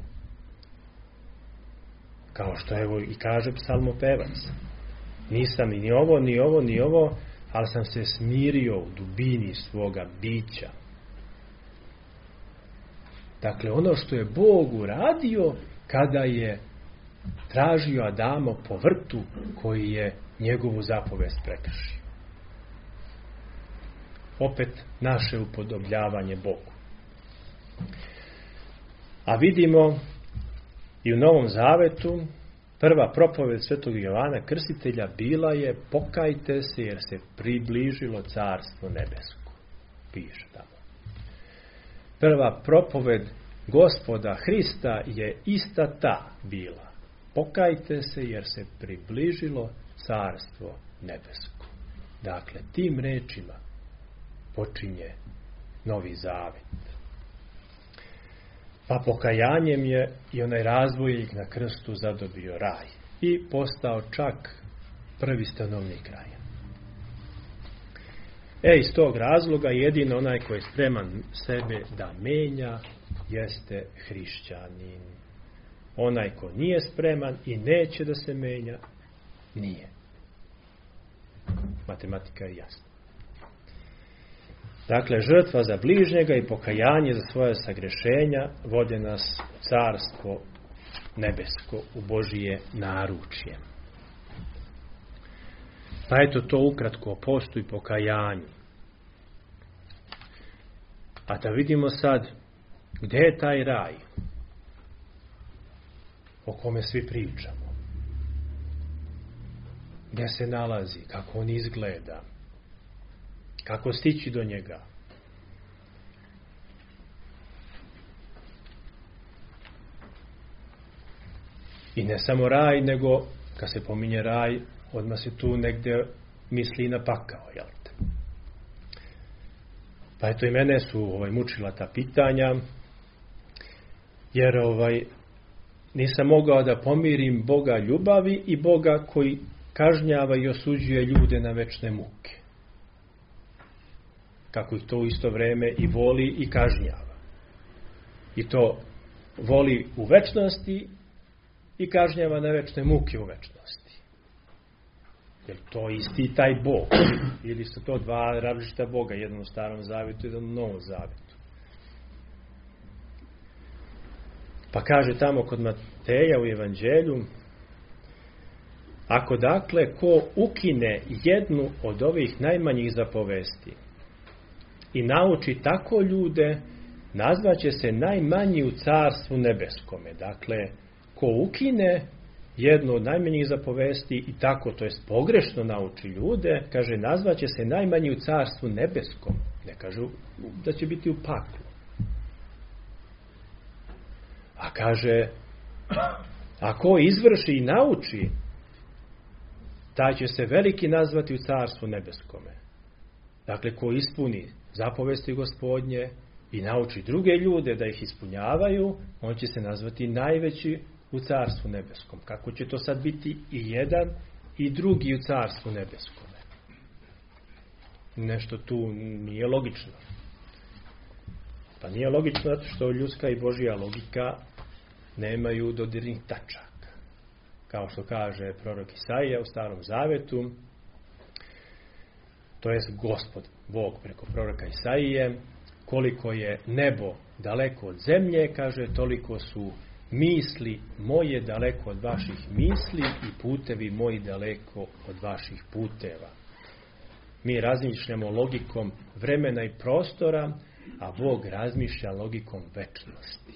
Kao što evo i kaže psalmopevac. Nisam ni ovo, ni ovo, ni ovo, ali sam se smirio u dubini svoga bića. Dakle, ono što je Bog uradio kada je tražio Adama po vrtu koji je njegovu zapovest prekršio. Opet naše upodobljavanje Bogu. A vidimo i u Novom Zavetu prva propoved svetog Jovana Krstitelja bila je pokajte se jer se približilo carstvo nebesko. Piše tamo. Prva propoved Gospoda Hrista je ista ta bila. Pokajte se jer se približilo carstvo nebesko. Dakle, tim rečima počinje Novi Zavet. Pa pokajanjem je i onaj razbojnik na krstu zadobio raj i postao čak prvi stanovnik raja. Iz tog razloga jedino onaj koji je spreman sebe da menja jeste hrišćanin. Onaj ko nije spreman i neće da se menja, nije. Matematika je jasna. Dakle, žrtva za bližnjega i pokajanje za svoje sagrešenja vode nas u carstvo nebesko, u Božije naručje. Pa eto to ukratko o postu i pokajanju. A da vidimo sad gdje je taj raj o kome svi pričamo. Gdje se nalazi, kako on izgleda, kako stići do njega. I ne samo raj, nego kad se pominje raj, odmah se tu negdje misli na pakao, jel te? Pa eto i mene su mučila ta pitanja, jer nisam mogao da pomirim Boga ljubavi i Boga koji kažnjava i osuđuje ljude na večne muke. Kako ih to u isto vrijeme i voli i kažnjava. I to voli u večnosti i kažnjava na večne muke u večnosti. Jer to isti taj Bog. Ili su to dva različita Boga, jedan u Starom Zavjetu, jedan u Novom Zavjetu. Pa kaže tamo kod Mateja u Evanđelju: ako dakle ko ukine jednu od ovih najmanjih zapovesti i nauči tako ljude, nazvaće se najmanji u carstvu nebeskome. Dakle, ko ukine jednu od najmanjih zapovesti i tako, to jest pogrešno nauči ljude, kaže, nazvaće se najmanji u carstvu nebeskom. Ne kažu da će biti u paklu. A kaže, ako izvrši i nauči, taj će se veliki nazvati u carstvu nebeskome. Dakle, ko ispuni zapovesti Gospodnje i nauči druge ljude da ih ispunjavaju, on će se nazvati najveći u carstvu nebeskom. Kako će to sad biti i jedan i drugi u carstvu nebeskome? Nešto tu nije logično. Pa nije logično zato što ljudska i Božja logika nemaju dodirnih tačaka. Kao što kaže prorok Isaija u Starom Zavetu, to jest Gospod, Bog preko proroka Isaije, koliko je nebo daleko od zemlje, kaže, toliko su misli moje daleko od vaših misli i putevi moji daleko od vaših puteva. Mi razmišljamo logikom vremena i prostora, a Bog razmišlja logikom večnosti.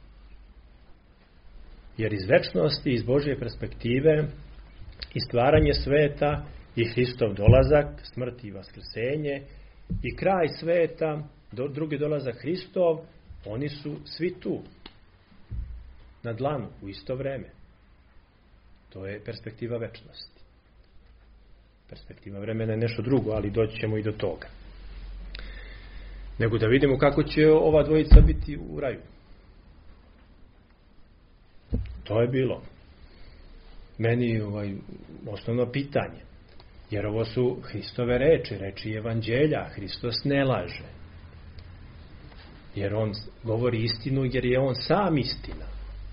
Jer iz večnosti, iz Božje perspektive, i stvaranje sveta, i Hristov dolazak, smrt i vaskrsenje, i kraj sveta, drugi dolazak Hristov, oni su svi tu, na dlanu, u isto vrijeme. To je perspektiva večnosti. Perspektiva vremena je nešto drugo, ali doći ćemo i do toga. Nego da vidimo kako će ova dvojica biti u raju. To je bilo meni osnovno pitanje. Jer ovo su Hristove reči Evanđelja. Hristos ne laže. Jer on govori istinu, jer je on sam istina.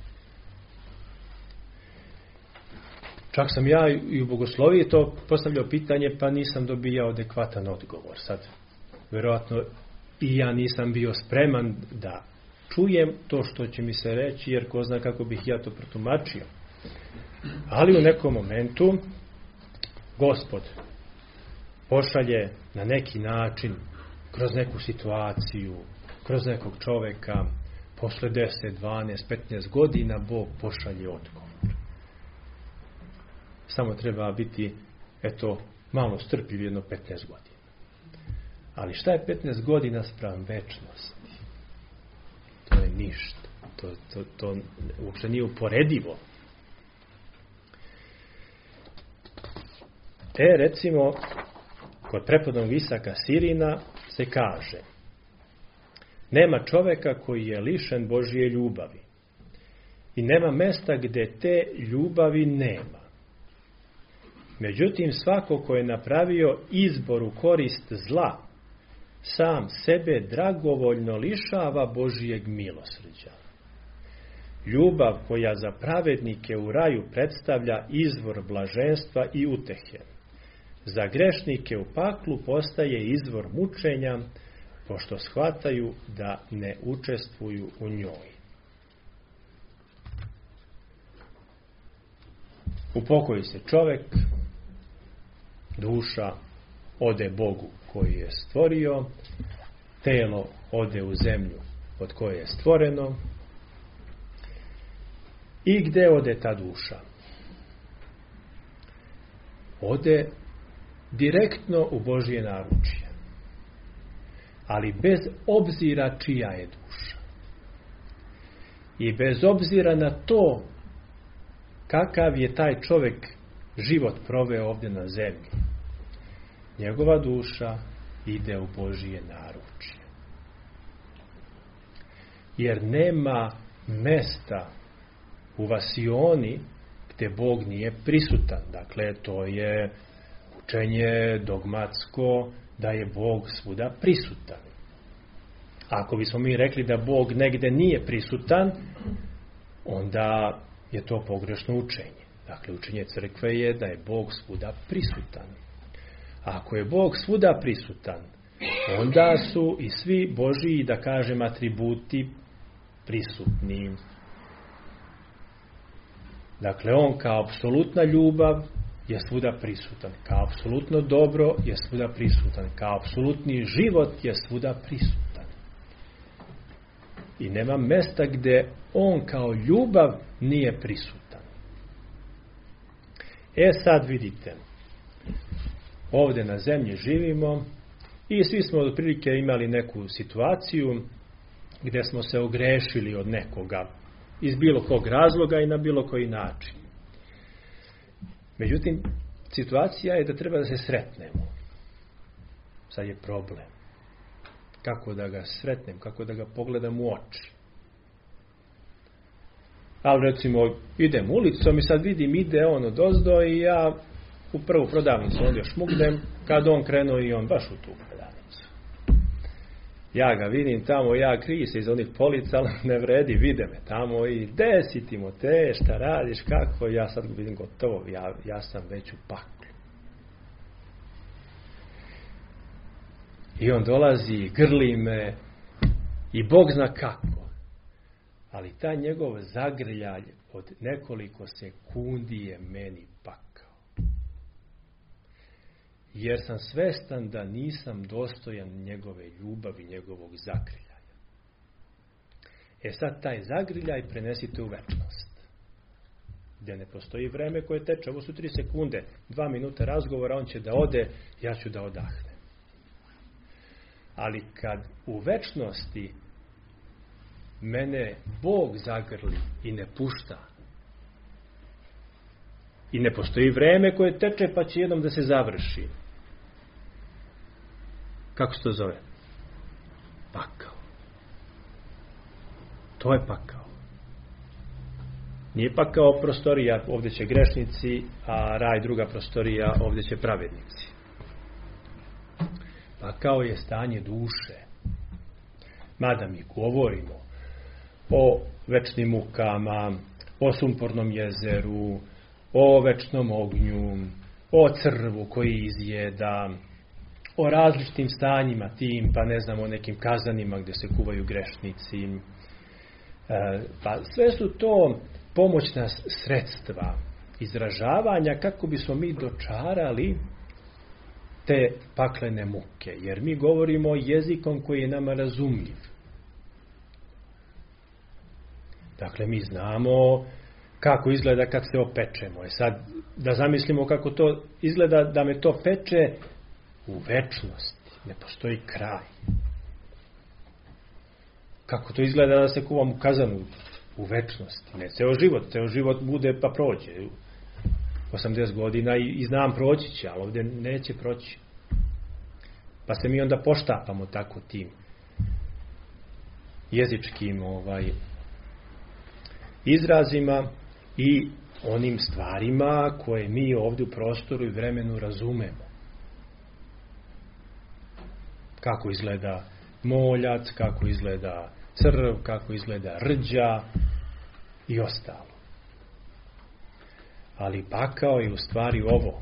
Čak sam ja i u bogosloviji to postavljao pitanje, pa nisam dobijao adekvatan odgovor. Sad, vjerojatno i ja nisam bio spreman da čujem to što će mi se reći, jer ko zna kako bih ja to protumačio. Ali u nekom momentu Gospod pošalje na neki način, kroz neku situaciju, kroz nekog čovjeka, posle 10, 12, 15 godina Bog pošalje odgovor. Samo treba biti, malo strpljiv, jedno 15 godina. Ali šta je 15 godina spram večnosti? To je ništa. To uopšte nije uporedivo. Recimo, kod prepodobnog Isaka Sirina se kaže: nema čoveka koji je lišen Božje ljubavi i nema mesta gdje te ljubavi nema. Međutim, svako ko je napravio izbor u korist zla, sam sebe dragovoljno lišava Božjeg milosrđa. Ljubav koja za pravednike u raju predstavlja izvor blaženstva i utehe, za grešnike u paklu postaje izvor mučenja, pošto shvataju da ne učestvuju u njoj. Upokoji se čovjek, duša ode Bogu koji je stvorio, telo ode u zemlju od koje je stvoreno. I gdje ode ta duša? Ode direktno u Božje naručje, ali bez obzira čija je duša i bez obzira na to kakav je taj čovjek život proveo ovdje na zemlji, njegova duša ide u Božje naručje, jer nema mesta u vasioni gdje Bog nije prisutan. Dakle, to je učenje dogmatsko da je Bog svuda prisutan. Ako bismo mi rekli da Bog negdje nije prisutan, onda je to pogrešno učenje. Dakle, učenje crkve je da je Bog svuda prisutan. A ako je Bog svuda prisutan, onda su i svi Božji, da kažem, atributi prisutni. Dakle, on kao apsolutna ljubav je svuda prisutan, kao apsolutno dobro je svuda prisutan, kao apsolutni život je svuda prisutan. I nema mesta gdje on kao ljubav nije prisutan. Sad vidite, ovdje na zemlji živimo i svi smo otprilike imali neku situaciju gdje smo se ogrešili od nekoga iz bilo kog razloga i na bilo koji način. Međutim, situacija je da treba da se sretnemo. Sad je problem. Kako da ga sretnem, kako da ga pogledam u oči. Ali recimo, idem ulicom i sad vidim ide on odozdo i ja u prvu prodavnicu ovdje šmugnem, kad on krenuo i on baš u tu prodavnicu. Ja ga vidim tamo, ja kriju se iz onih polica, ali ne vredi, vide me tamo i desi Timote, šta radiš, kako, ja sad vidim gotovo, ja sam već u paklu. I on dolazi, grli me i Bog zna kako. Ali taj njegov zagrljaj od nekoliko sekundi je meni pakao. Jer sam svestan da nisam dostojan njegove ljubavi, njegovog zagrljaja. Sad taj zagrljaj prenesite u večnost. Gdje ne postoji vreme koje teče, ovo su 3 sekunde, 2 minuta razgovora, on će da ode, ja ću da odahnem. Ali kad u večnosti mene Bog zagrli i ne pušta, i ne postoji vreme koje teče pa će jednom da se završi. Kako se to zove? Pakao. To je pakao. Nije pakao prostorija, ovdje će grešnici, a raj druga prostorija, ovdje će pravednici. Pakao je stanje duše. Mada mi govorimo o večnim mukama, o sumpornom jezeru, o večnom ognju, o crvu koji izjeda, o različitim stanjima tim, pa ne znam, o nekim kazanima gdje se kuvaju grešnici. Pa sve su to pomoćna sredstva izražavanja kako bismo mi dočarali te paklene muke. Jer mi govorimo jezikom koji je nama razumljiv. Dakle, mi znamo kako izgleda kad se opečemo. Sad, da zamislimo kako to izgleda da me to peče u večnosti. Ne postoji kraj. Kako to izgleda da se kuvam u kazanu u večnosti. Ne ceo život bude pa prođe. 80 godina i znam proći će, ali ovdje neće proći. Pa se mi onda poštapamo tako tim jezičkim izrazima i onim stvarima koje mi ovdje u prostoru i vremenu razumemo. Kako izgleda moljac, kako izgleda crv, kako izgleda rđa i ostalo. Ali pakao je u stvari ovo.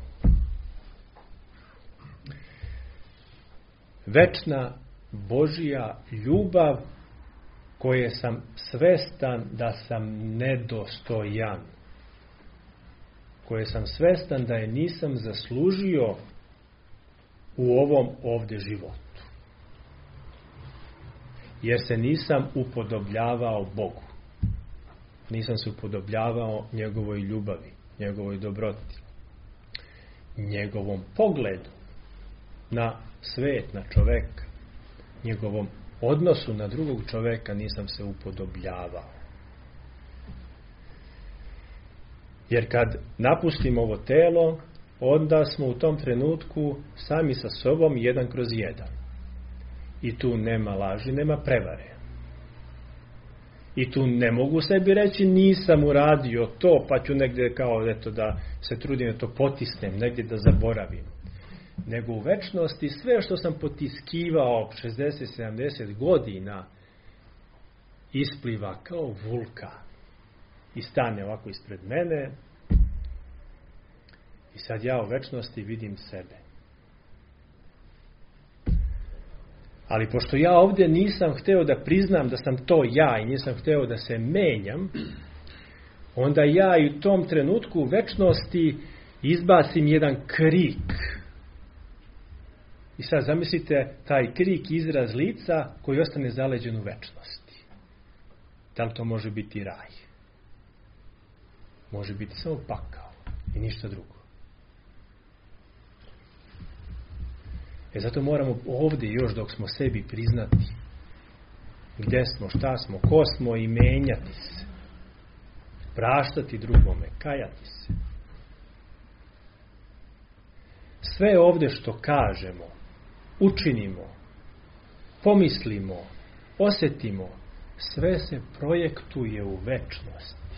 Večna Božja ljubav koje sam svestan da sam nedostojan. Koje sam svestan da je nisam zaslužio u ovom ovdje životu. Jer se nisam upodobljavao Bogu. Nisam se upodobljavao njegovoj ljubavi, njegovoj dobroti, njegovom pogledu na svet, na čoveka, njegovom odnosu na drugog čoveka nisam se upodobljavao. Jer kad napustimo ovo telo, onda smo u tom trenutku sami sa sobom 1/1. I tu nema laži, nema prevare. I tu ne mogu sebi reći nisam uradio to, pa ću negdje kao eto da se trudim da to potisnem, negdje da zaboravim. Nego u večnosti sve što sam potiskivao 60-70 godina ispliva kao vulkan i stane ovako ispred mene i sad ja u večnosti vidim sebe. Ali pošto ja ovdje nisam hteo da priznam da sam to ja i nisam hteo da se menjam, onda ja i u tom trenutku u večnosti izbacim jedan krik. I sad zamislite taj krik, izraz lica koji ostane zaleđen u večnosti. Da li to može biti raj? Može biti samo pakao i ništa drugo. Zato moramo ovdje još dok smo sebi priznati gdje smo, šta smo, ko smo i menjati se. Praštati drugome, kajati se. Sve ovdje što kažemo, učinimo, pomislimo, osjetimo, sve se projektuje u večnosti.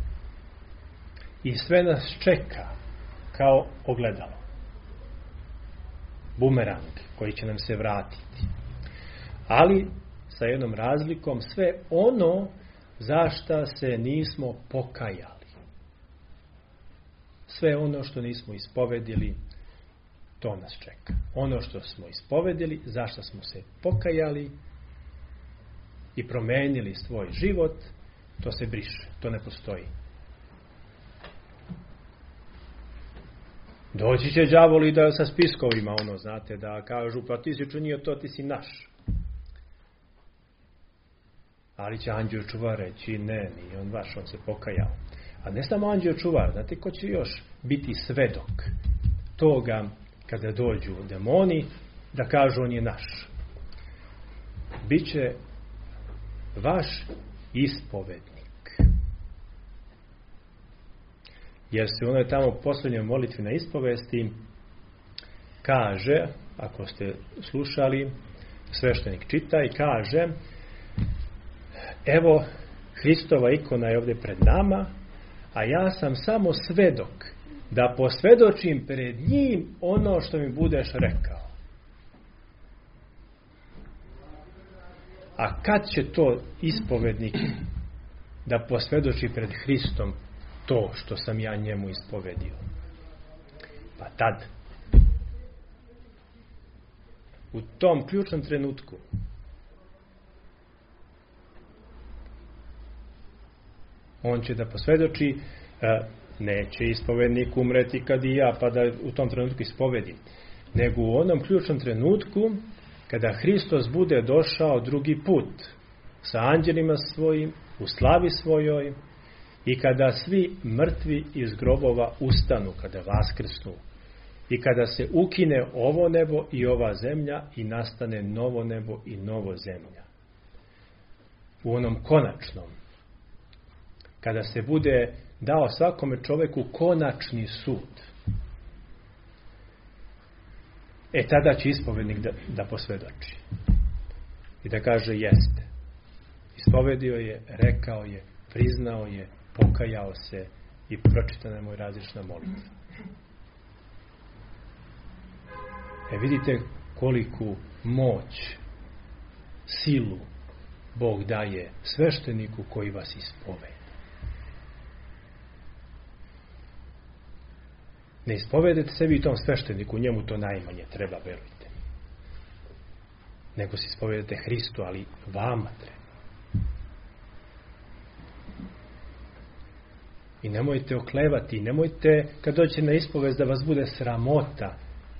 I sve nas čeka kao ogledalo. Bumerang koji će nam se vratiti. Ali sa jednom razlikom, sve ono za šta se nismo pokajali. Sve ono što nismo ispovedili, to nas čeka. Ono što smo ispovedili, za što smo se pokajali i promenili svoj život, to se briše, to ne postoji. Doći će đavoli da sa spiskovima, znate, da kažu, pa ti si učinio to, ti si naš. Ali će anđeo čuvar reći, ne, nije on vaš, on se pokajao. A ne samo anđeo čuvar, znate ko će još biti svedok toga kada dođu demoni, da kažu on je naš. Biće vaš ispovednik. Jer se ono je tamo u posljednjoj molitvi na ispovesti kaže, ako ste slušali, sveštenik čita i kaže, evo Hristova ikona je ovdje pred nama, a ja sam samo svedok da posvjedočim pred njim ono što mi budeš rekao. A kad će to ispovednik da posvjedoči pred Hristom to što sam ja njemu ispovedio? Pa tad. U tom ključnom trenutku. On će da posvjedoči, neće ispovednik umreti kad i ja, pa da u tom trenutku ispovedim. Nego u onom ključnom trenutku, kada Hristos bude došao drugi put, sa anđelima svojim, u slavi svojoj, i kada svi mrtvi iz grobova ustanu, kada vaskrsnu, i kada se ukine ovo nebo i ova zemlja i nastane novo nebo i novo zemlja. U onom konačnom kada se bude dao svakome čovjeku konačni sud. Tada će ispovednik da posvjedoči. I da kaže jeste. Ispovedio je, rekao je, priznao je, pokajao se i pročitana je moj različna molitva. Vidite koliku moć, silu Bog daje svešteniku koji vas ispoveda. Ne ispovedete sebi i tom svešteniku, njemu to najmanje treba, verujte. Nego se ispovedate Hristu, ali vama treba. I nemojte oklevati, nemojte kad dođete na ispovest da vas bude sramota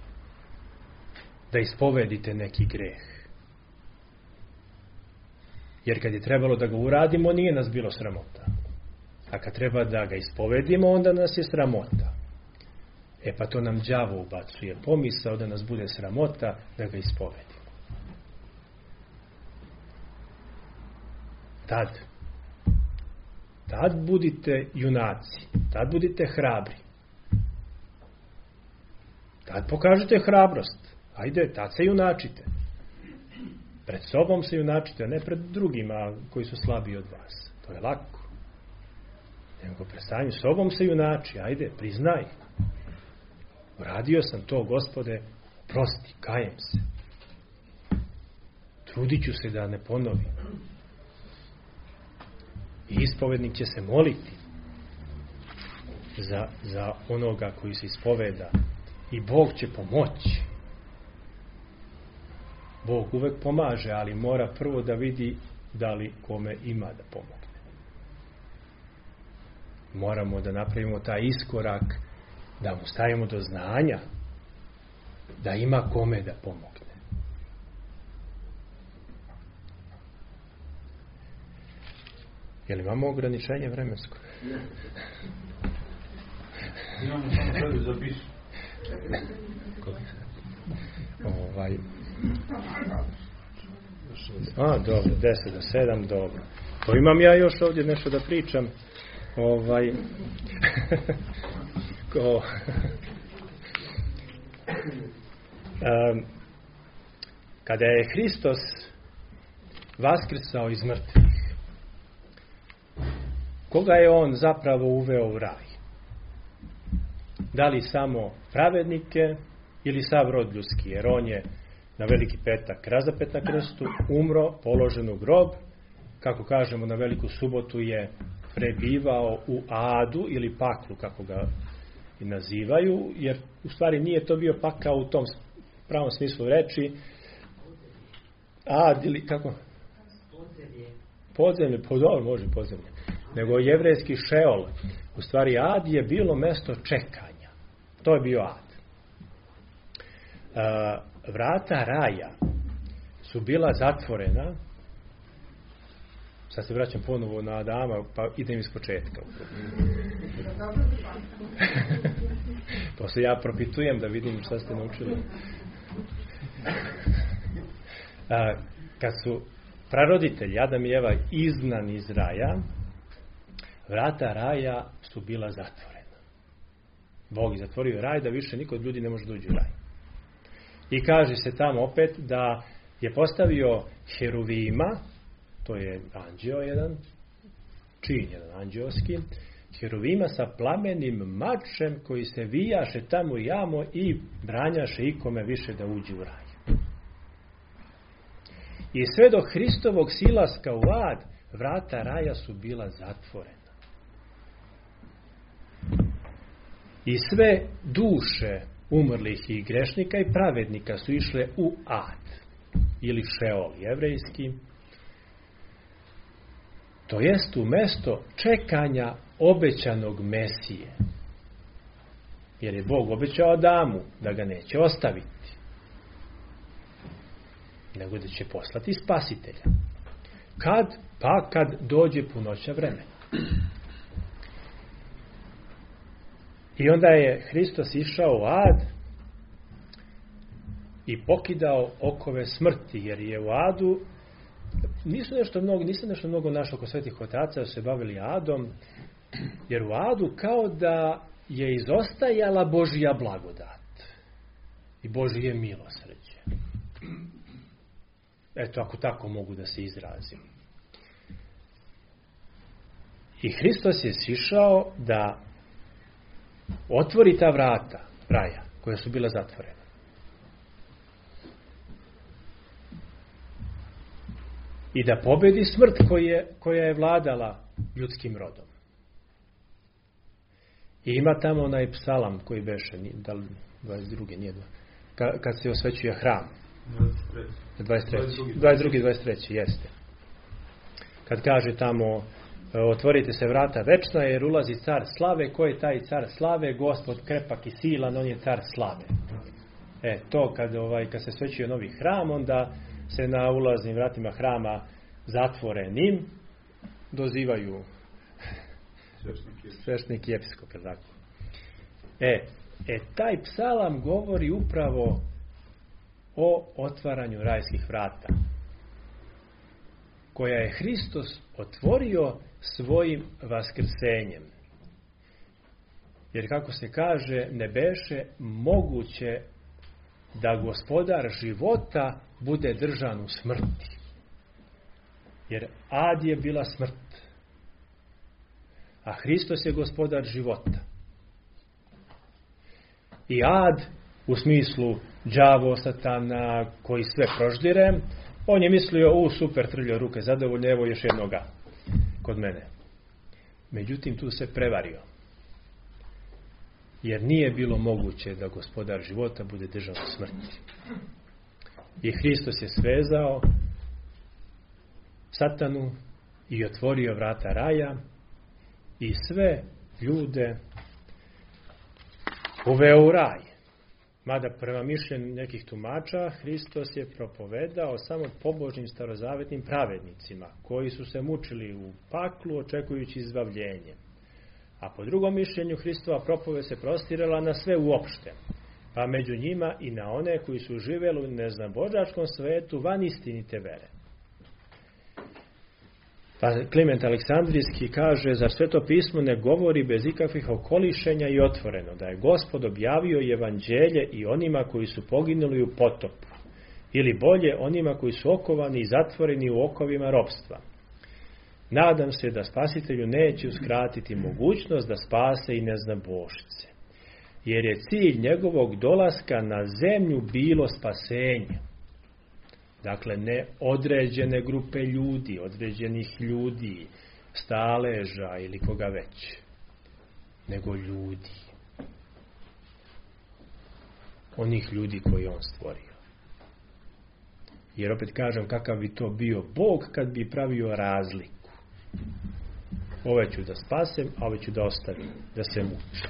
da ispovedite neki greh. Jer kad je trebalo da ga uradimo, nije nas bilo sramota. A kad treba da ga ispovedimo, onda nas je sramota. Pa to nam đavo ubacuje pomisao da nas bude sramota da ga ispovedimo. Tad budite junaci, tad budite hrabri. Tad pokažite hrabrost. Ajde, tad se junačite. Pred sobom se junačite, a ne pred drugima koji su slabiji od vas. To je lako. Nego pred samim sobom se junači. Ajde, priznaj. Uradio sam to, Gospode, prosti, kajem se. Trudit ću se da ne ponovim. I ispovednik će se moliti za onoga koji se ispoveda. I Bog će pomoći. Bog uvek pomaže, ali mora prvo da vidi da li kome ima da pomogne. Moramo da napravimo taj iskorak, da mu stavimo do znanja da ima kome da pomogne. Jel imamo ograničenje vremensko?
Imamo samo sve zapisu.
Dobro, 10 do 7, dobro. To imam ja još ovdje nešto da pričam. Kada je Hristos vaskrsao iz mrtvih, koga je on zapravo uveo u raj? Da li samo pravednike ili sav rod ljudski? Jer on je na Veliki petak razapet na krstu, umro, položen u grob, kako kažemo na Veliku subotu je prebivao u adu ili paklu, kako ga i nazivaju, jer u stvari nije to bio pakao u tom pravom smislu reči. Ad ili kako? Podzemlje, može podzemlje. Nego jevrejski šeol. U stvari ad je bilo mesto čekanja. To je bio ad. Vrata raja su bila zatvorena. Sad se vraćam ponovo na Adama, pa idem iz početka. Posle ja propitujem da vidim šta ste naučili. Kad su praroditelji Adam i Eva izgnani iz raja, vrata raja su bila zatvorena. Bog je zatvorio raj da više niko od ljudi ne može doći u raj. I kaže se tamo opet da je postavio heruvima, to je anđeo jedan, čin jedan anđeoski, heruvima sa plamenim mačem koji se vijaše tamo i jamo i branjaše ikome više da uđe u raj. I sve do Hristovog silaska u ad, vrata raja su bila zatvorena. I sve duše umrlih i grešnika i pravednika su išle u ad, ili šeol jevrejski, to jest u mesto čekanja obećanog Mesije. Jer je Bog obećao Adamu da ga neće ostaviti, nego da će poslati spasitelja. Kad? Pa kad dođe punoća vremena. I onda je Hristos išao u ad i pokidao okove smrti, jer je u adu nisam nešto mnogo našao kod svetih otaca da se bavili Adom, jer u Adu kao da je izostajala Božja blagodat i Božje milosrđe. Eto, ako tako mogu da se izrazim. I Hristos je sišao da otvori ta vrata raja koja su bila zatvorena. I da pobedi smrt koja je vladala ljudskim rodom. I ima tamo onaj psalam koji beše, da li 22. nije kad se osvećuje hram. 22. jeste. Kad kaže tamo otvorite se vrata večna jer ulazi car slave. Ko je taj car slave? Gospod krepak i silan, on je car slave. To kad se osvećuje novi hram, onda se na ulaznim vratima hrama zatvorenim dozivaju sveštenik i episkop. Taj psalam govori upravo o otvaranju rajskih vrata koja je Hristos otvorio svojim vaskrsenjem. Jer kako se kaže, ne beše moguće da gospodar života bude držan u smrti. Jer Ad je bila smrt, a Hristos je gospodar života. I Ad, u smislu đavo, satana, koji sve proždire, on je mislio, super, trljio ruke, zadovoljno, evo još jednoga kod mene. Međutim, tu se prevario. Jer nije bilo moguće da gospodar života bude držan u smrti. I Hristos je svezao satanu i otvorio vrata raja i sve ljude uveo u raj. Mada prema mišljenju nekih tumača, Hristos je propovedao samo pobožnim starozavetnim pravednicima, koji su se mučili u paklu očekujući izbavljenje. A po drugom mišljenju, Hristova propoved se prostirala na sve uopšte, pa među njima i na one koji su živjeli u neznabožačkom svetu van istinite vere. Pa Kliment Aleksandrijski kaže, zar Sveto pismo ne govori bez ikakvih okolišenja i otvoreno, da je Gospod objavio evanđelje i onima koji su poginuli u potopu, ili bolje onima koji su okovani i zatvoreni u okovima ropstva. Nadam se da Spasitelju neće uskratiti mogućnost da spase i neznabošce, jer je cilj njegovog dolaska na zemlju bilo spasenje. Dakle, ne određene grupe ljudi, određenih ljudi, staleža ili koga već, nego ljudi. Onih ljudi koje on stvorio. Jer opet kažem, kakav bi to bio Bog kad bi pravio razliku. Ove ću da spasem, a ove ću da ostavim, da se muče.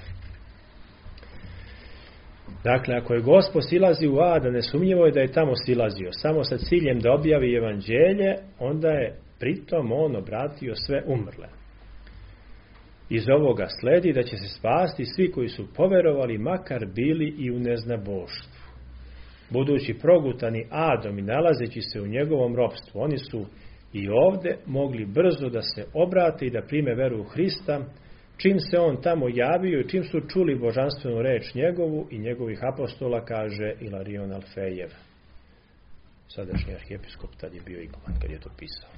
Dakle, ako je Gospod silazi u Ada, nesumnjivo je da je tamo silazio, samo sa ciljem da objavi evanđelje, onda je pritom on obratio sve umrle. Iz ovoga sledi da će se spasti svi koji su poverovali, makar bili i u neznaboštvu. Budući progutani Adom i nalazeći se u njegovom ropstvu, oni su i ovdje mogli brzo da se obrate i da prime veru u Hrista, čim se on tamo javio i čim su čuli božanstvenu reč njegovu i njegovih apostola, kaže Ilarion Alfejev. Sadašnji arhijepiskop, tad je bio iguman kad je to pisao.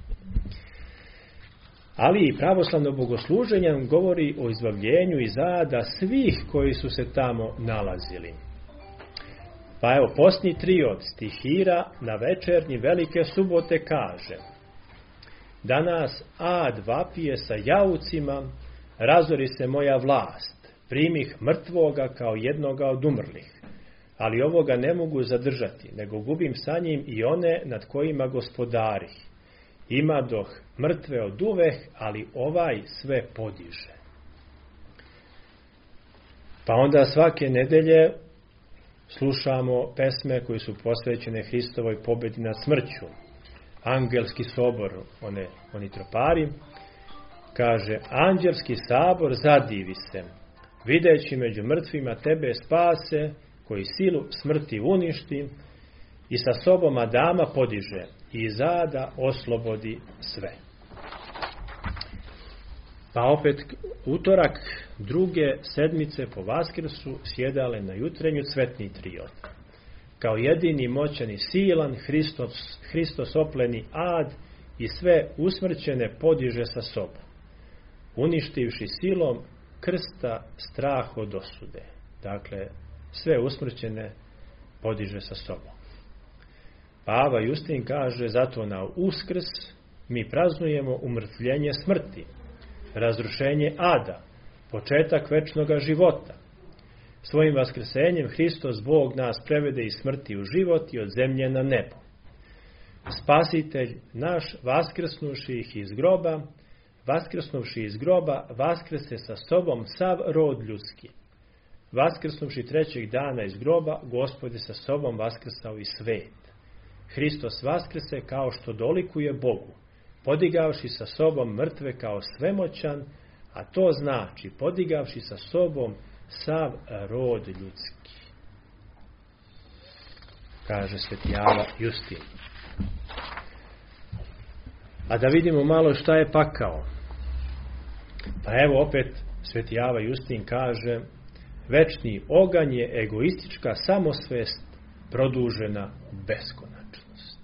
Ali i pravoslavno bogosluženje govori o izbavljenju iz Ada svih koji su se tamo nalazili. Pa evo, postni triod stihira na večernji velike subote kaže: danas Ad vapije sa jaucima, razori se moja vlast, primih mrtvoga kao jednoga od umrlih, ali ovoga ne mogu zadržati, nego gubim sa njim i one nad kojima gospodarih. Ima doh mrtve od uveh, ali ovaj sve podiže. Pa onda svake nedelje slušamo pesme koje su posvećene Hristovoj pobjedi nad smrću. Angelski sobor, oni tropari, kaže: anđelski sabor zadivi se, videći među mrtvima tebe spase, koji silu smrti uništi i sa sobom Adama podiže, i iz ada oslobodi sve. Pa opet utorak druge sedmice po Vaskrsu sjedale na jutrenju cvetni triod. Kao jedini moćan i silan Hristos opleni ad i sve usmrćene podiže sa sobom, uništivši silom krsta strah od osude. Dakle, sve usmrćene podiže sa sobom. Pa Ava Justin kaže, zato na Uskrs mi praznujemo umrtvljenje smrti, razrušenje ada, početak večnoga života. Svojim vaskrsenjem Hristos Bog nas prevede iz smrti u život i od zemlje na nebo. Spasitelj naš, vaskrsnuvši iz groba, vaskrese sa sobom sav rod ljudski. Vaskrsnuvši trećeg dana iz groba, Gospod je sa sobom vaskrsao i svet. Hristos vaskrese kao što dolikuje Bogu, podigavši sa sobom mrtve kao svemoćan, a to znači podigavši sa sobom sav rod ljudski. Kaže sveti Ava Justin. A da vidimo malo šta je pakao. Pa evo opet sveti Ava Justin kaže, večni oganj je egoistička samosvest produžena u beskonačnost.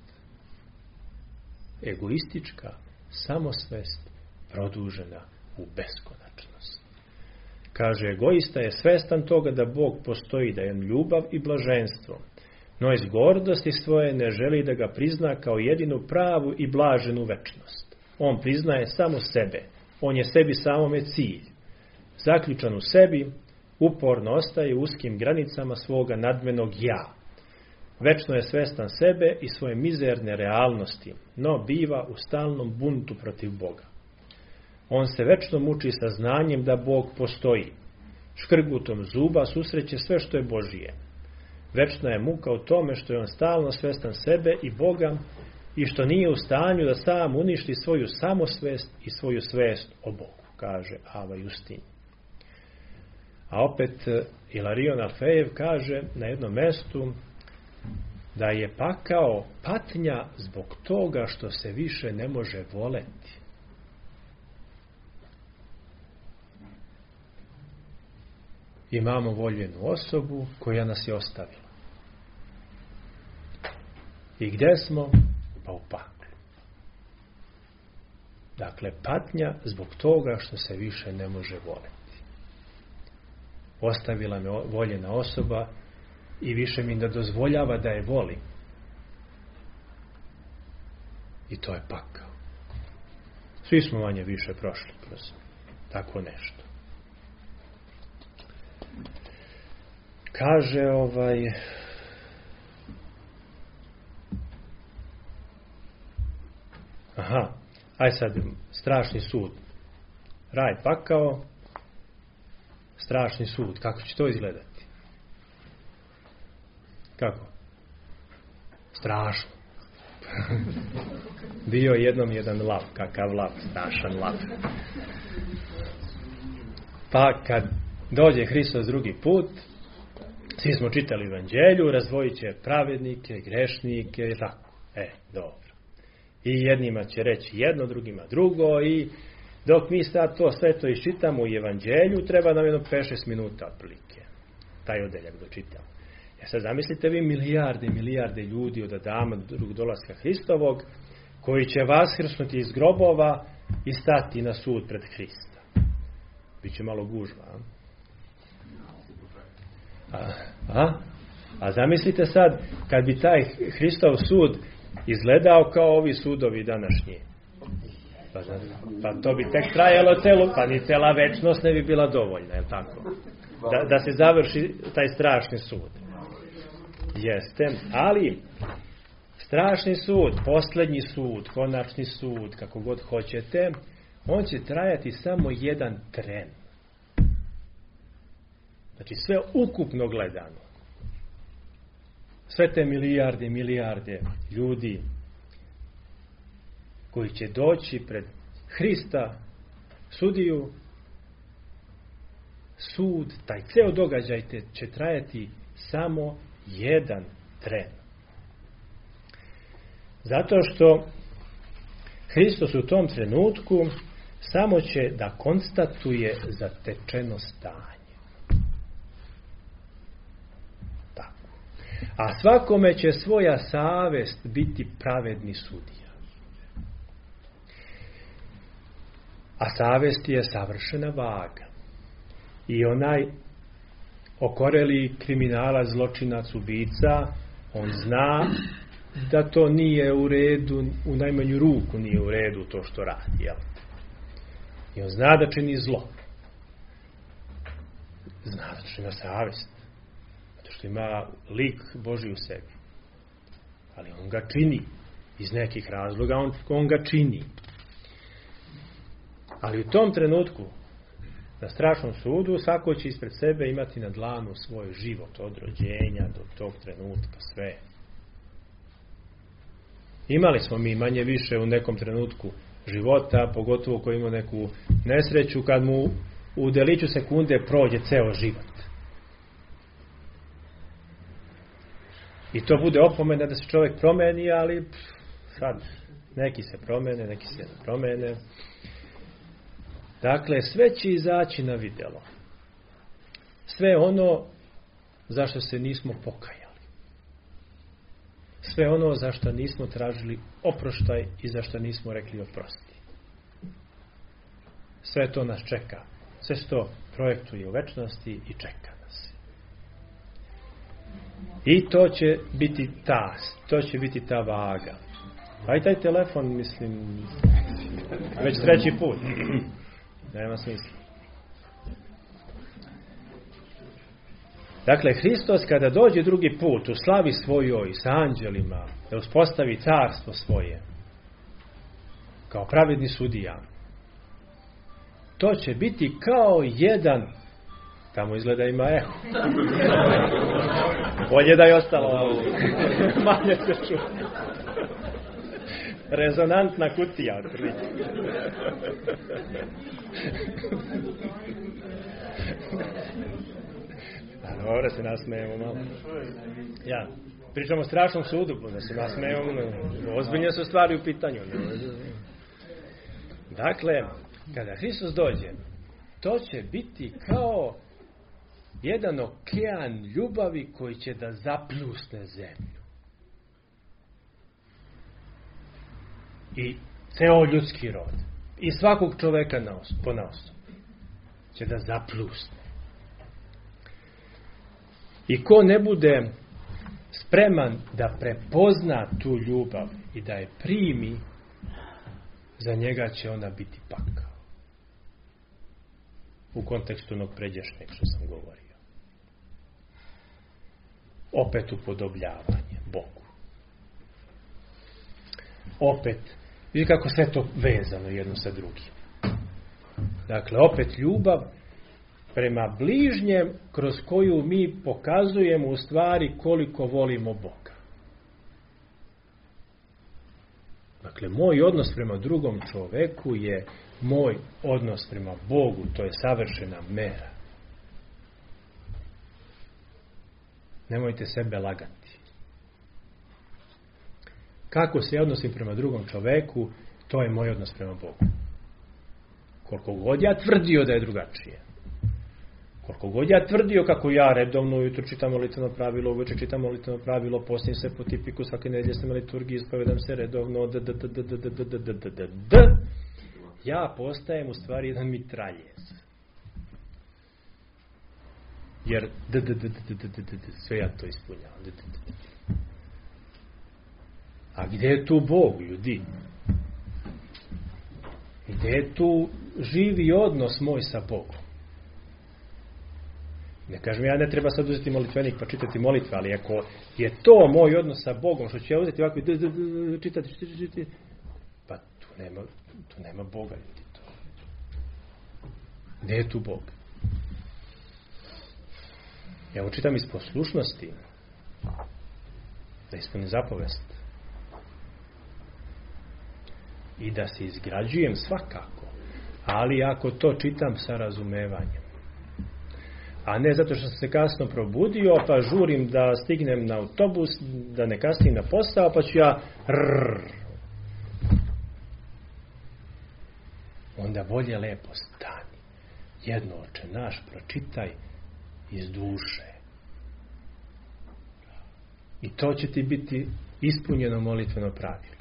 Egoistička samosvest produžena u beskonačnost. Kaže, egoista je svestan toga da Bog postoji, da je ljubav i blaženstvo, no iz gordosti svoje ne želi da ga prizna kao jedinu pravu i blaženu večnost. On priznaje samo sebe, on je sebi samome cilj. Zaključan u sebi, uporno ostaje u uskim granicama svoga nadmenog ja. Večno je svestan sebe i svoje mizerne realnosti, no biva u stalnom buntu protiv Boga. On se večno muči sa znanjem da Bog postoji. Škrgutom zuba susreće sve što je Božije. Večna je muka u tome što je on stalno svestan sebe i Boga i što nije u stanju da sam uništi svoju samosvest i svoju svest o Bogu, kaže Ava Justin. A opet Ilarion Alfejev kaže na jednom mestu da je pakao patnja zbog toga što se više ne može voleti. Imamo voljenu osobu koja nas je ostavila. I gdje smo? Pa u paklu. Dakle, patnja zbog toga što se više ne može voleti. Ostavila me voljena osoba i više mi ne dozvoljava da je volim. I to je pakao. Svi smo manje više prošli kroz tako nešto. Kaže aj sad, strašni sud. Raj pakao, strašni sud. Kako će to izgledati? Kako? Strašno. Bio jednom jedan lav. Kakav lav? Strašan lav. Pa kad dođe Hristos drugi put, svi smo čitali evanđelju, razdvojit će pravednike, grešnike i tako. Dobro. I jednima će reći jedno, drugima drugo i dok mi sad sve to iščitamo u evanđelju, treba nam jedno 5-6 minuta otprilike. Taj odeljak dočitamo. Sad zamislite vi milijarde ljudi od Adama do drugog dolaska Hristovog, koji će vaskrsnuti iz grobova i stati na sud pred Hrista. Biće malo gužva. A zamislite sad kad bi taj Hristov sud izgledao kao ovi sudovi današnji. Pa to bi tek trajalo pa ni cela večnost ne bi bila dovoljna, je tako? Da se završi taj strašni sud. Jeste, ali strašni sud, posljednji sud, konačni sud, kako god hoćete, on će trajati samo jedan tren. Znači sve ukupno gledano. Sve te milijarde ljudi koji će doći pred Hrista, sudiju, sud, taj ceo događaj će trajati samo jedan tren. Zato što Hristos u tom trenutku samo će da konstatuje zatečeno stanje. Tako. A svakome će svoja savest biti pravedni sudija. A savest je savršena vaga. I onaj okoreli kriminalac, zločinac, ubica, on zna da to nije u redu, u najmanju ruku nije u redu to što radi, jel? I on zna da čini zlo. Zna da što ima savjest. Zato što ima lik Božji u sebi. Ali on ga čini. Iz nekih razloga on ga čini. Ali u tom trenutku, na strašnom sudu, svako će ispred sebe imati na dlanu svoj život od rođenja do tog trenutka, sve. Imali smo mi manje više u nekom trenutku života, pogotovo ko ima neku nesreću, kad mu u deliću sekunde prođe ceo život. I to bude opomena da se čovjek promeni, ali sad neki se promene, neki se ne promene. Dakle, sve će izaći na vidjelo. Sve ono zašto se nismo pokajali. Sve ono zašto nismo tražili oproštaj i zašto nismo rekli oprosti. Sve to nas čeka. Sve to projektuje u večnosti i čeka nas. I to će biti ta vaga. Pa i taj telefon, mislim, već 3. put. Nema smisla. Dakle, Hristos kada dođe drugi put u slavi svojoj sa anđelima, da uspostavi carstvo svoje kao pravedni sudija, to će biti kao jedan, tamo izgleda ima eho, bolje da je ostalo manje se čuje, rezonantna kutija Dobro, se nasmejemo malo. Ja, pričamo o strašnom sudu, da se nasmejemo, ozbiljne su stvari u pitanju. Dakle, kada Hristos dođe, to će biti kao jedan okean ljubavi koji će da zapljusne zemlju. I ceo ljudski rod. I svakog čoveka ponaosob će da zapljusne. I ko ne bude spreman da prepozna tu ljubav i da je primi, za njega će ona biti pakao. U kontekstu onog pređašnjeg što sam govorio. Opet upodobljavanje Bogu. Opet, vidi kako sve to vezano jedno sa drugim. Dakle, opet ljubav prema bližnjem, kroz koju mi pokazujemo u stvari koliko volimo Boga. Dakle, moj odnos prema drugom čoveku je moj odnos prema Bogu, to je savršena mera. Nemojte sebe lagati. Kako se odnosim prema drugom čoveku, to je moj odnos prema Bogu. Koliko god ja tvrdio da je drugačije. Koliko god ja tvrdio kako ja redovno ujutro čitam molitveno pravilo, uveče čitam molitveno pravilo, postim se po tipiku, svake nedelje sam na liturgiji, ispovedam se redovno, ja postajem u stvari jedan mitraljez. Jer sve ja to ispunjavam. A gdje je tu Bog, ljudi? Gdje je tu živi odnos moj sa Bogom? Ne kažem, ja ne treba sad uzeti molitvenik pa čitati molitve, ali ako je to moj odnos sa Bogom, što ću ja uzeti ovako čitati, pa tu nema Boga, ljudi. Gdje je tu Bog? Ja ovo čitam iz poslušnosti, da ispunim zapovest i da se izgrađujem svakako, ali ako to čitam sa razumevanjem, A ne zato što sam se kasno probudio, pa žurim da stignem na autobus, da ne kasnim na posao, pa ću ja Onda bolje lepo stani. Jedno Oče naš pročitaj iz duše. I to će ti biti ispunjeno molitveno pravilo.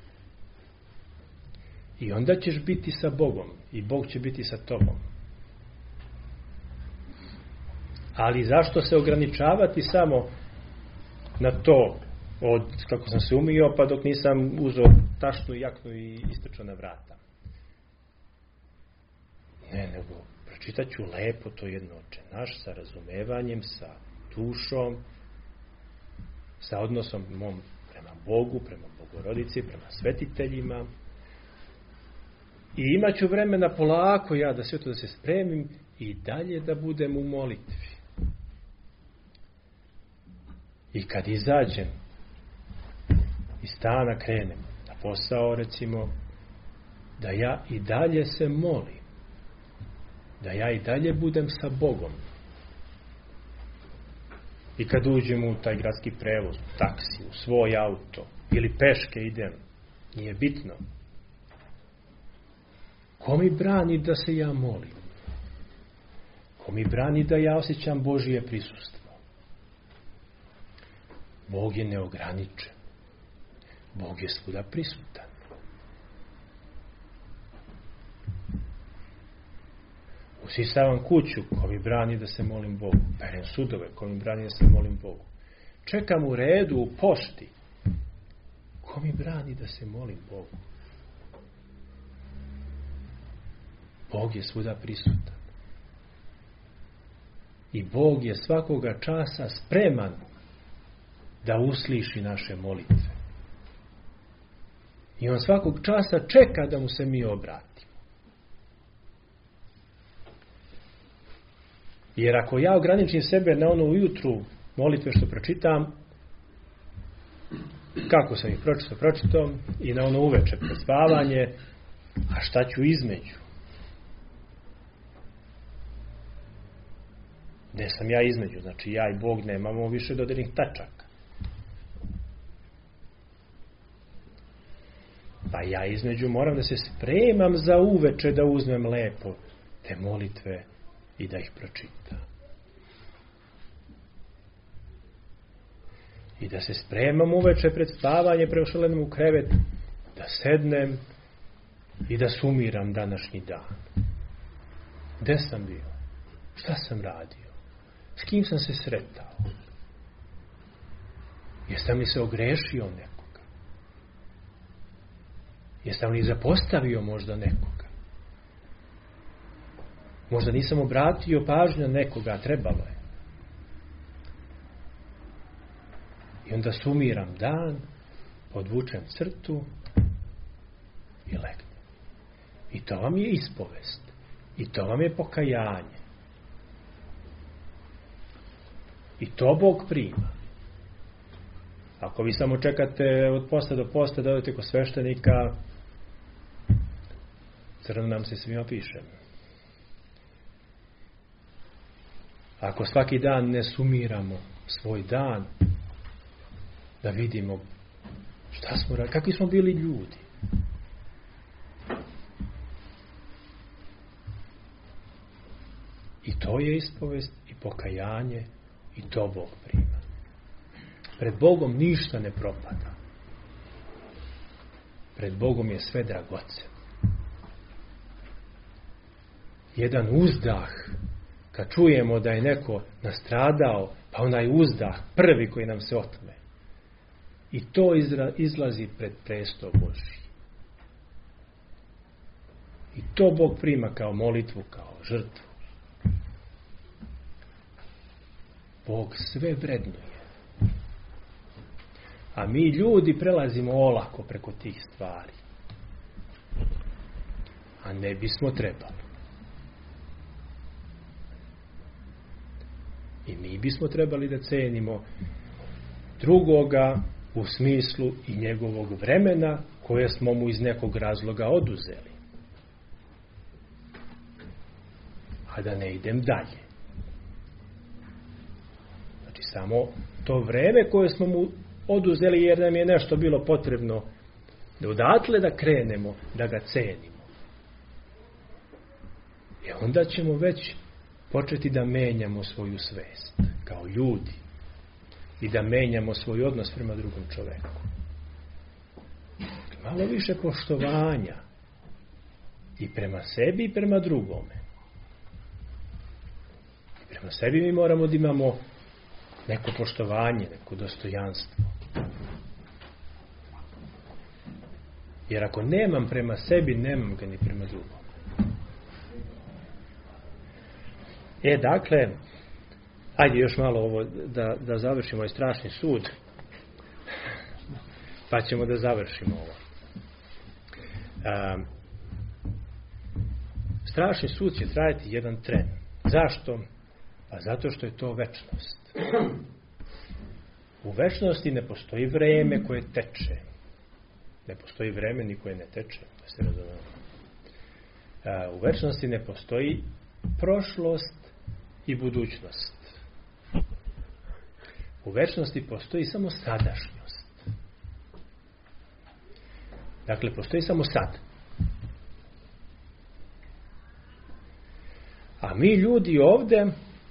I onda ćeš biti sa Bogom i Bog će biti sa tobom. Ali zašto se ograničavati samo na to kako sam se umio pa dok nisam uzeo tašnu jaknu i istrčao na vrata? Ne, nego pročitat ću lepo to jedno Oče naš sa razumevanjem, sa dušom, sa odnosom mom prema Bogu, prema Bogorodici, prema svetiteljima. I imat ću vremena polako ja da sve to da se spremim i dalje da budem u molitvi. I kad izađem iz stana, krenem na posao, recimo, da ja i dalje se molim. Da ja i dalje budem sa Bogom. I kad uđem u taj gradski prevoz, u taksi, u svoj auto, ili peške idem, nije bitno. Ko mi brani da se ja molim? Ko mi brani da ja osjećam Božije prisustvo? Bog je neograničen. Bog je svuda prisutan. Usisavam kuću, ko mi brani da se molim Bogu? Perem sudove, ko mi brani da se molim Bogu? Čekam u redu, u pošti. Ko mi brani da se molim Bogu? Bog je svuda prisutan. I Bog je svakoga časa spreman da usliši naše molitve. I on svakog časa čeka da mu se mi obratimo. Jer ako ja ograničim sebe na ono ujutru molitve što pročitam, kako sam ih pročitao, i na ono uveče pred spavanje, a šta ću između? Gde sam ja između? Znači ja i Bog nemamo više dodirnih tačaka. Pa ja između moram da se spremam za uveče da uzmem lepo te molitve i da ih pročitam. I da se spremam uveče pred spavanje, prešalenem u krevet, da sednem i da sumiram današnji dan. Gde sam bio? Šta sam radio? S kim sam se sretao? Jesam li se ogrešio nekoga? Jesam li zapostavio možda nekoga? Možda nisam obratio pažnju na nekoga, a trebalo je. I onda sumiram dan, podvučem crtu i legnem. I to vam je ispovest. I to vam je pokajanje. I to Bog prima. Ako vi samo čekate od posta do posta da odete kod sveštenika, crno nam se svima piše. Ako svaki dan ne sumiramo svoj dan, da vidimo šta smo radili, kakvi smo bili ljudi. I to je ispovest i pokajanje i to Bog prima. Pred Bogom ništa ne propada. Pred Bogom je sve dragoceno. Jedan uzdah, kad čujemo da je neko nastradao, pa onaj uzdah prvi koji nam se otme. I to izlazi pred presto Božji. I to Bog prima kao molitvu, kao žrtvu. Bog sve vrednuje. A mi ljudi prelazimo olako preko tih stvari. A ne bismo trebali. I mi bismo trebali da cenimo drugoga u smislu i njegovog vremena koje smo mu iz nekog razloga oduzeli. A da ne idem dalje. Znači samo to vreme koje smo mu oduzeli jer nam je nešto bilo potrebno da odatle da krenemo, da ga cenimo. I onda ćemo već početi da menjamo svoju svest kao ljudi i da menjamo svoj odnos prema drugom čoveku. Malo više poštovanja i prema sebi i prema drugome. I prema sebi mi moramo da imamo neko poštovanje, neko dostojanstvo. Jer ako nemam prema sebi, nemam ga ni prema drugom. Dakle, ajde još malo ovo da završimo ovaj strašni sud, pa ćemo da završimo ovo. Strašni sud će trajati jedan tren. Zašto? Pa zato što je to večnost. U večnosti ne postoji vreme koje teče. Ne postoji vreme ni koje ne teče. Da se razumemo. U večnosti ne postoji prošlost i budućnost. U večnosti postoji samo sadašnjost. Dakle, postoji samo sad. A mi ljudi ovdje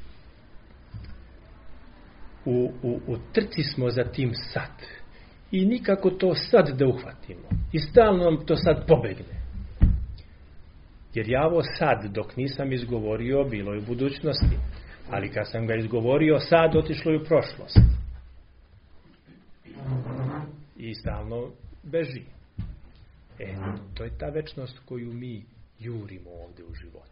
u trci smo za tim sad. I nikako to sad da uhvatimo. I stalno nam to sad pobegne. Jer ja ovo sad, dok nisam izgovorio, bilo je u budućnosti. Ali kad sam ga izgovorio, sad otišlo je u prošlost. I stalno beži. To je ta večnost koju mi jurimo ovdje u životu.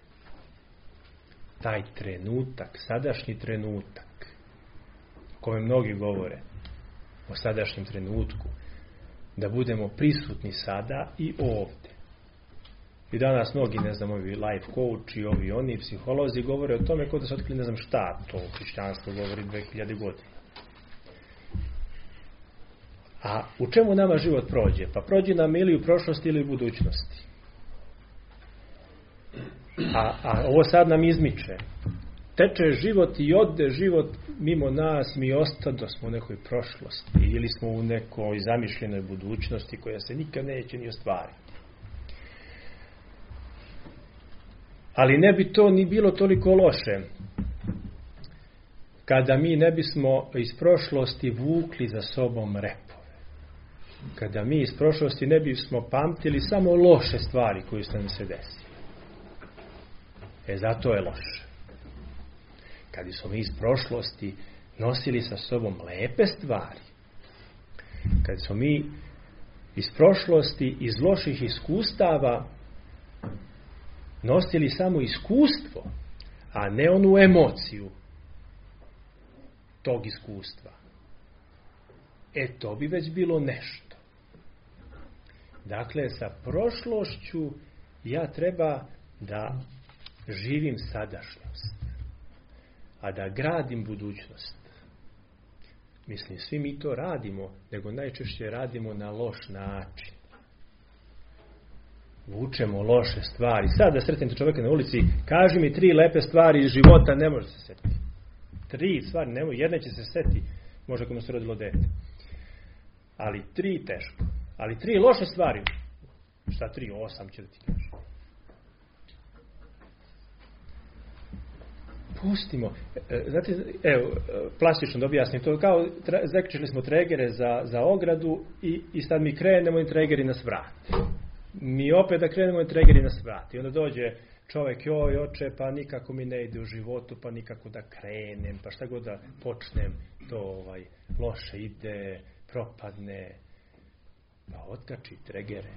Taj trenutak, sadašnji trenutak, o kojem mnogi govore, o sadašnjem trenutku, da budemo prisutni sada i ovdje. I danas mnogi, ne znam, ovi life coach i ovi oni psiholozi govore o tome kao da se otkrili ne znam šta, to hrišćanstvo govori 2000 godina. A u čemu nama život prođe? Pa prođe nam ili u prošlosti ili u budućnosti. A ovo sad nam izmiče. Teče život i ode život mimo nas, mi ostado smo u nekoj prošlosti ili smo u nekoj zamišljenoj budućnosti koja se nikad neće ni ostvariti. Ali ne bi to ni bilo toliko loše kada mi ne bismo iz prošlosti vukli za sobom repove. Kada mi iz prošlosti ne bismo pamtili samo loše stvari koje su nam se desile. Zato je loše. Kada smo mi iz prošlosti nosili sa sobom lepe stvari. Kada smo mi iz prošlosti, iz loših iskustava nosili samo iskustvo, a ne onu emociju tog iskustva. To bi već bilo nešto. Dakle, sa prošlošću ja treba da živim sadašnjost, a da gradim budućnost. Mislim, svi mi to radimo, nego najčešće radimo na loš način. Vučemo loše stvari. Sad da sretnete čovjeka na ulici, kaži mi 3 lepe stvari iz života, ne može se setiti. 3 stvari, ne može, jedna će se setiti, možda ako mu se rodilo dete. Ali 3 teško. Ali 3 loše stvari. Šta 3? 8 će da ti kaže. Pustimo. Znate, evo, plastično da objasnim to, kao zaključili smo tregere za ogradu i sad mi krenemo i tregeri nas vrati. Mi opet da krenemo i tregeri nas vrati. Onda dođe čovjek, joj oče, pa nikako mi ne ide u životu, pa nikako da krenem, pa šta god da počnem, to loše ide, propadne. Pa otkači tregere.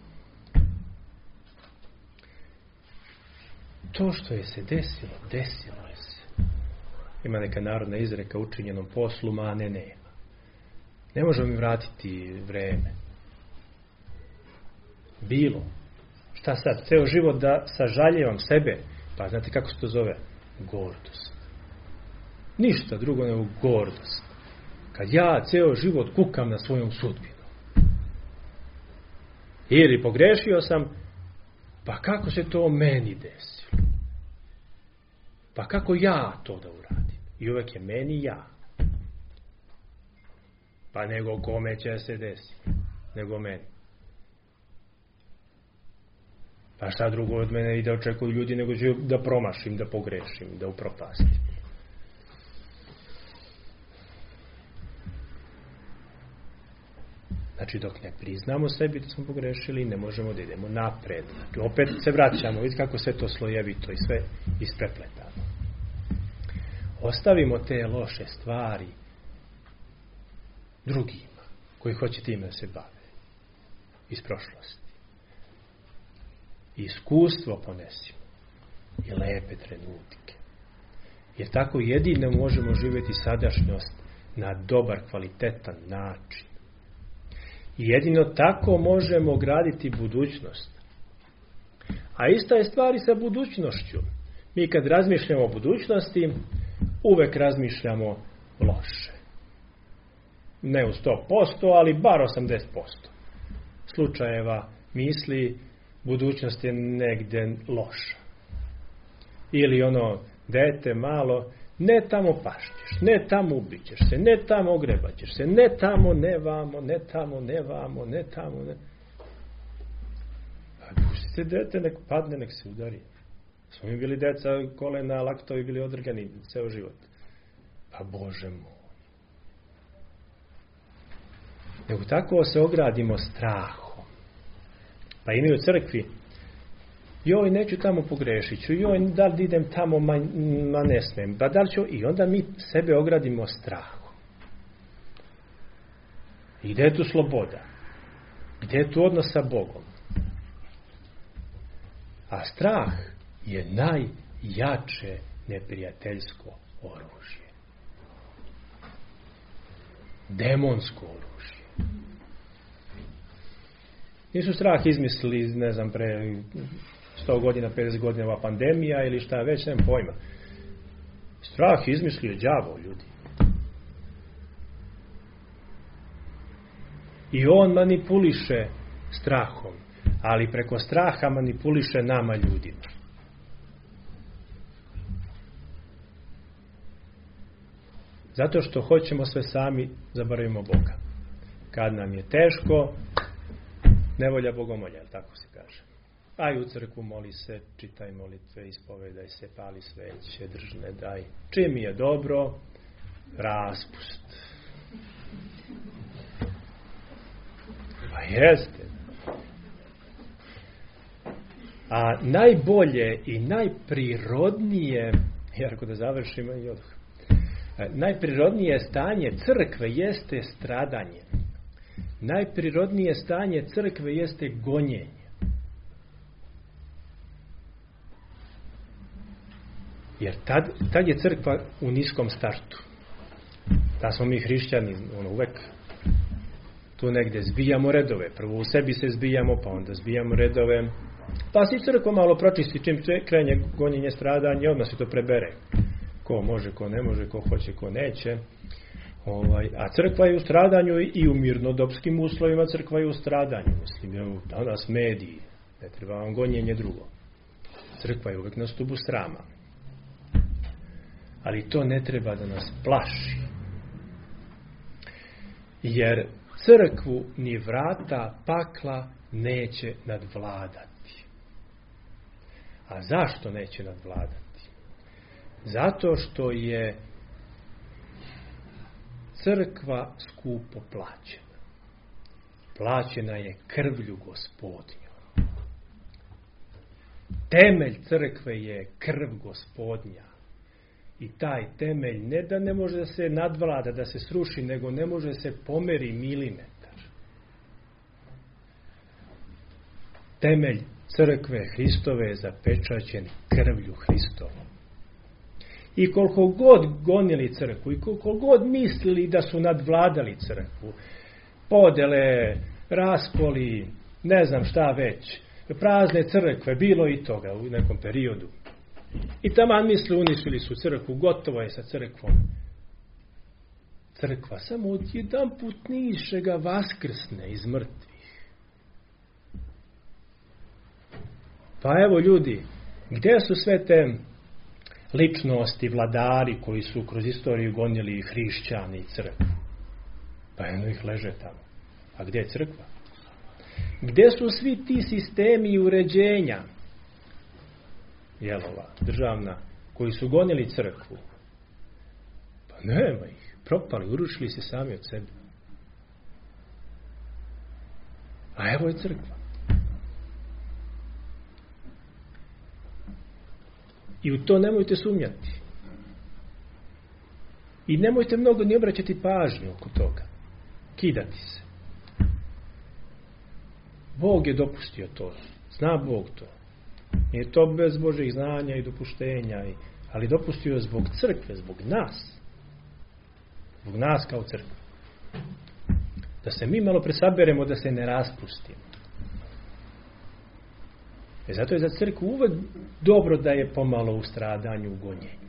To što je se desilo, desilo je se. Ima neka narodna izreka, učinjenom poslu mane nema. Ne možemo mi vratiti vreme. Bilo. Šta sad? Ceo život da sažaljevam sebe. Pa znate kako se to zove? Gordost. Ništa drugo nego gordost. Kad ja ceo život kukam na svojom sudbinu. Ili pogrešio sam, pa kako se to meni desilo? Pa kako ja to da uradim? I uvek je meni ja. Pa nego kome će se desiti? Nego meni. Pa šta drugo od mene i da očekuju ljudi nego ću da promašim, da pogrešim, da upropastim. Znači dok ne priznamo sebi da smo pogrešili, ne možemo da idemo napred. Znači, opet se vraćamo, vidite kako sve to slojevito i sve isprepletano. Ostavimo te loše stvari drugima koji hoće time da se bave iz prošlosti. Iskustvo ponesimo i lepe trenutke. Jer tako jedino možemo živjeti sadašnjost na dobar, kvalitetan način. I jedino tako možemo graditi budućnost. A ista je stvar i sa budućnošću. Mi kad razmišljamo o budućnosti, uvek razmišljamo loše. Ne u 100%, ali bar 80%. Slučajeva misli, budućnost je negdje loša. Ili ono, dete malo, ne tamo pašćeš, ne tamo ubićeš se, ne tamo ogrebaćeš se, ne tamo, ne vamo, ne tamo, ne vamo, ne tamo, ne... A pustite dete, nek padne, nek se udari. Smo mi bili deca, kolena, laktovi bili odrgani ceo život. Pa Bože moj. Nego tako se ogradimo strahom. Pa i mi u crkvi, joj, neću tamo pogrešit ću, joj, da li idem tamo, ma ne smem, pa da li ću, i onda mi sebe ogradimo strahom. I gdje je tu sloboda? Gdje je tu odnos sa Bogom? A strah je najjače neprijateljsko oružje. Demonsko oružje. Nisu strah izmislili, ne znam, pre 100 godina, 50 godina ova pandemija ili šta već, nemam pojma. Strah izmislio đavo, ljudi. I on manipuliše strahom, ali preko straha manipuliše nama, ljudima. Zato što hoćemo sve sami, zaboravimo Boga. Kad nam je teško, nevolja bogomolja, tako se kaže. Aj u crkvu, moli se, čitaj molitve, ispovedaj se, pali sveće, držne, daj. Čim mi je dobro, raspust. Pa jeste. A najbolje i najprirodnije, ako da završimo i odmah, najprirodnije stanje crkve jeste stradanje. Najprirodnije stanje crkve jeste gonjenje. Jer tad je crkva u niskom startu. Da smo mi hrišćani uvek tu negdje zbijamo redove. Prvo u sebi se zbijamo, pa onda zbijamo redove. Pa si crkva malo pročisti čim krene gonjenje, stradanje, odmah se to prebere. Ko može, ko ne može, ko hoće, ko neće. A crkva je u stradanju i u mirnodopskim uslovima crkva je u stradanju. Mislim, danas mediji, ne treba vam gonjenje drugo. Crkva je uvek na stubu srama. Ali to ne treba da nas plaši. Jer crkvu ni vrata pakla neće nadvladati. A zašto neće nadvladati? Zato što je crkva skupo plaćena. Plaćena je krvlju Gospodnjom. Temelj crkve je krv Gospodnja. I taj temelj ne da ne može da se nadvlada, da se sruši, nego ne može se pomeri milimetar. Temelj crkve Hristove je zapečaćen krvlju Hristovom. I koliko god gonili crkvu, i koliko god mislili da su nadvladali crkvu, podele, raskoli, ne znam šta već, prazne crkve, bilo i toga u nekom periodu. I taman misle uništili su crkvu, gotovo je sa crkvom. Crkva samo odjedan put nišega vaskrsne iz mrtvih. Pa evo ljudi, gdje su sve te ličnosti, vladari koji su kroz istoriju gonili hrišćani i crkvu. Pa jedno ih leže tamo. A gdje je crkva? Gdje su svi ti sistemi i uređenja jelova, državna, koji su gonili crkvu? Pa nema ih. Propali, urušili se sami od sebe. A evo je crkva. I u to nemojte sumnjati. I nemojte mnogo ni obraćati pažnju oko toga. Kidati se. Bog je dopustio to. Zna Bog to. Nije to bez Božih znanja i dopuštenja. Ali dopustio je zbog crkve, zbog nas. Zbog nas kao crkve. Da se mi malo presaberemo, da se ne raspustimo. Zato je za crkvu uvek dobro da je pomalo u stradanju, u gonjenju.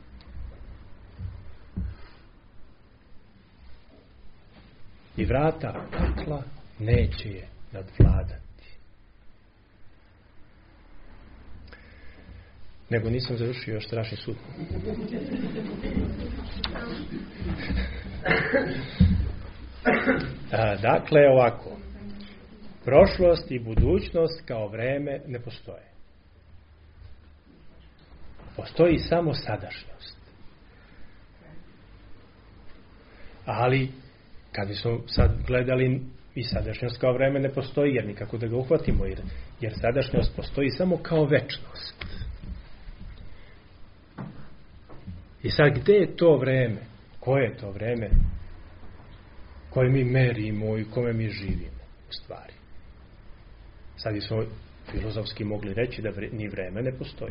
I vrata pakla neće je nadvladati. Nego nisam završio još strašni sud. Dakle, ovako. Prošlost i budućnost kao vreme ne postoje. Postoji samo sadašnjost. Ali, kad bismo sad gledali i sadašnjost kao vreme ne postoji, jer nikako da ga uhvatimo, jer sadašnjost postoji samo kao večnost. I sad, gdje je to vreme? Koje je to vreme koje mi merimo i kome mi živimo, u stvari? Sad bismo filozofski mogli reći da ni vreme ne postoji.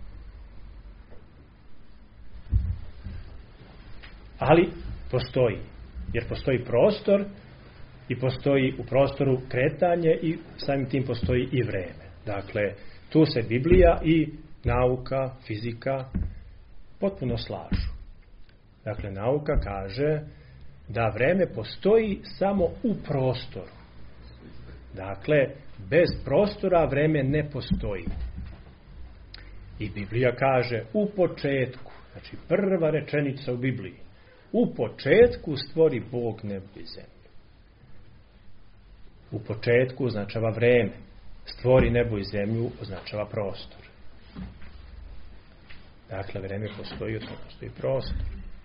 Ali postoji. Jer postoji prostor i postoji u prostoru kretanje i samim tim postoji i vreme. Dakle, tu se Biblija i nauka, fizika potpuno slažu. Dakle, nauka kaže da vreme postoji samo u prostoru. Dakle, bez prostora vreme ne postoji. I Biblija kaže u početku, znači prva rečenica u Bibliji, u početku stvori Bog nebo i zemlju. U početku označava vreme. Stvori nebo i zemlju označava prostor. Dakle, vreme postoji, odnosno postoji prostor.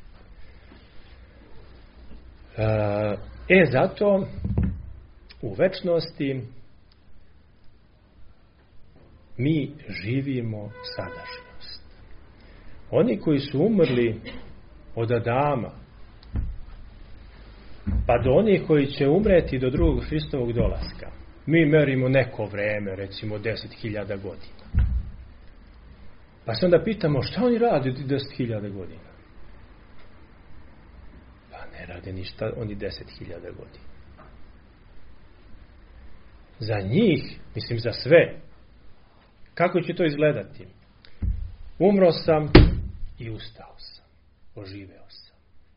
Zato u večnosti mi živimo sadašnjost. Oni koji su umrli od Adama pa do onih koji će umreti do drugog Hristovog dolaska, mi merimo neko vreme, recimo 10.000 godina. Pa se onda pitamo šta oni rade 10.000 godina? Pa ne rade ništa oni 10.000 godina. Za njih, mislim za sve, kako će to izgledati? Umro sam i ustao sam. Oživeo sam.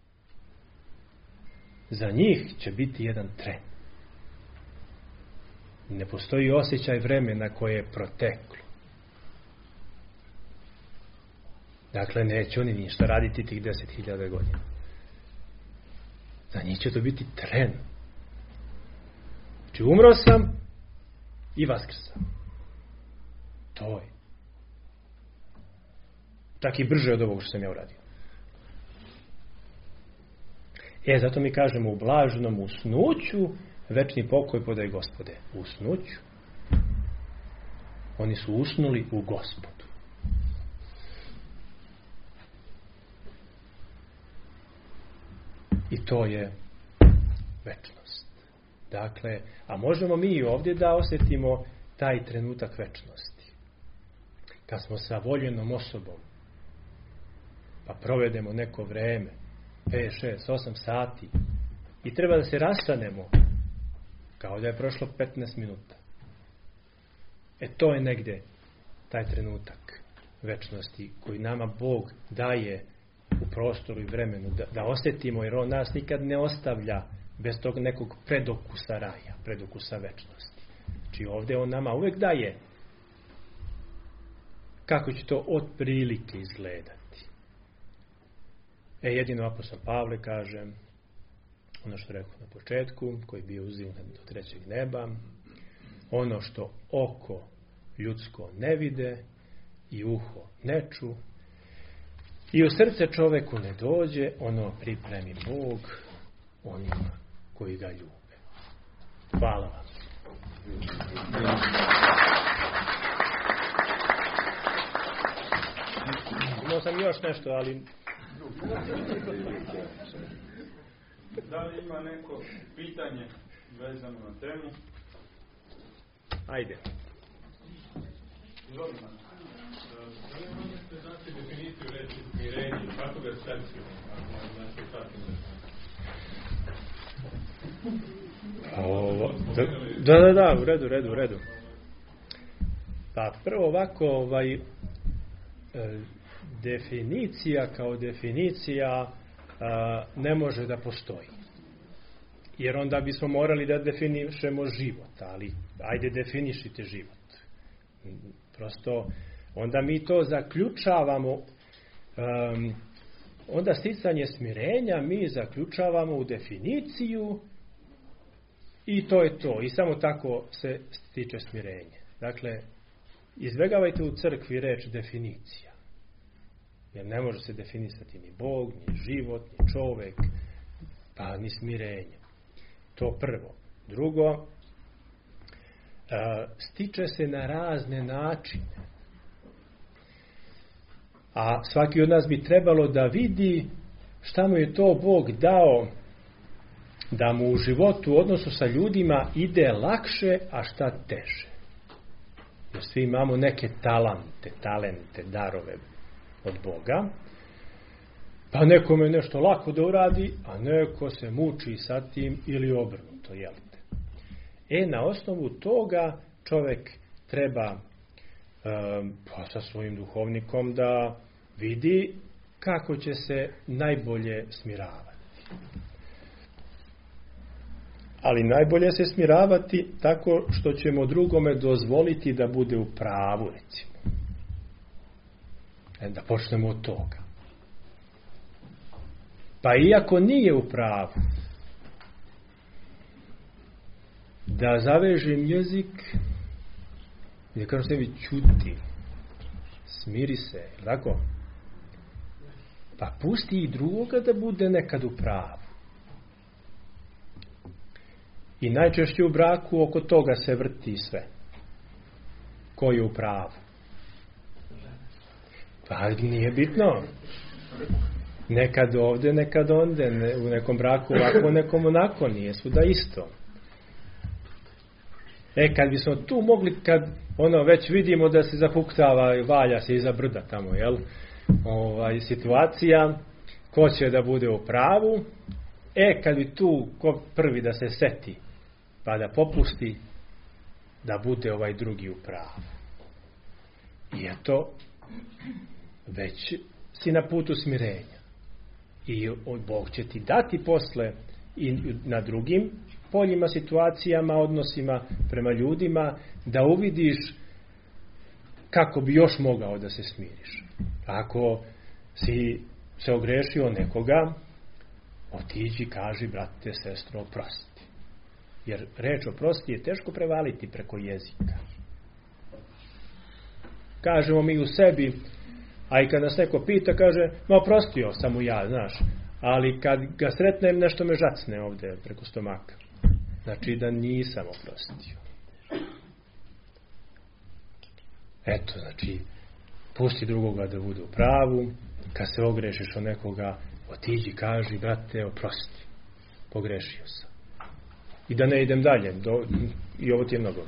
Za njih će biti jedan tren. Ne postoji osjećaj vremena koje je proteklo. Dakle, neće oni ništa raditi tih 10.000 godina. Za njih će to biti tren. Znači, umro sam i vaskrsam. To je. Čak i brže od ovog što sam ja uradio. Zato mi kažemo u blaženom usnuću večni pokoj podaj Gospode. U usnuću. Oni su usnuli u Gospodu. I to je večnost. Dakle, a možemo mi i ovdje da osjetimo taj trenutak večnosti. Kad smo sa voljenom osobom pa provedemo neko vreme 5, 6, 8 sati i treba da se rastanemo kao da je prošlo 15 minuta. To je negdje taj trenutak večnosti koji nama Bog daje u prostoru i vremenu da osjetimo, jer on nas nikad ne ostavlja bez tog nekog predokusa raja, predokusa večnosti. Znači ovdje on nama uvijek daje kako će to otprilike izgledati. Jedino apostol Pavle kaže, ono što rekao na početku, koji je bio uzdignut do trećeg neba, ono što oko ljudsko ne vide i uho ne ču i u srce čoveku ne dođe, ono pripremi Bog onima koji ga ljube. Hvala vam. Imao sam još nešto, ali...
Da li ima neko pitanje vezano na temu?
Ajde.
Izvolite.
Da li možete dati definiciju reći smirenje? Kako ga srcu?
Da, u redu. Pa prvo ovako, definicija kao definicija ne može da postoji. Jer onda bismo morali da definišemo život, ali ajde definišite život. Prosto onda mi to zaključavamo, onda sticanje smirenja mi zaključavamo u definiciju i to je to. I samo tako se stiče smirenje. Dakle, izbjegavajte u crkvi reč definicija. Jer ne može se definisati ni Bog, ni život, ni čovjek, pa ni smirenje. To prvo. Drugo, stiče se na razne načine. A svaki od nas bi trebalo da vidi šta mu je to Bog dao da mu u životu u odnosu sa ljudima ide lakše, a šta teže. Jer svi imamo neke talente, darove od Boga. Pa nekome nešto lako da uradi, a neko se muči sa tim ili obrnuto, jelite. Na osnovu toga čovjek treba sa svojim duhovnikom da vidi kako će se najbolje smiravati. Ali najbolje se smiravati tako što ćemo drugome dozvoliti da bude u pravu, recimo. Da počnemo od toga. Pa iako nije u pravu, da zavežem jezik i da kažem sebi ćuti, smiri se, tako? Pa pusti i drugoga da bude nekad u pravu. I najčešće u braku oko toga se vrti sve. Ko je u pravu? Pa nije bitno. Nekad ovdje, nekad onde. U nekom braku ovako, u nekom onako. Nije svuda isto. Kad bismo tu mogli, kad već vidimo da se zahuktava, valja se iza brda tamo, jel? Situacija, ko će da bude u pravu, kad bi tu ko prvi da se seti, pa da popusti, da bude ovaj drugi u pravu. I eto, već si na putu smirenja. I Bog će ti dati posle i na drugim poljima, situacijama, odnosima prema ljudima, da uvidiš kako bi još mogao da se smiriš. Ako si se ogrešio nekoga, otiđi, kaži, brate, sestro, oprosti. Jer reč oprosti je teško prevaliti preko jezika. Kažemo mi u sebi, a i kad nas neko pita, kaže, ma oprostio sam mu ja, znaš, ali kad ga sretnem, nešto me žacne ovdje preko stomaka. Znači da nisam oprostio. Eto, znači, pusti drugoga da bude u pravu, kad se ogrešiš od nekoga, otiđi, kaži, brate, oprosti. Pogrešio sam. I da ne idem dalje, i ovo ti je mnogo.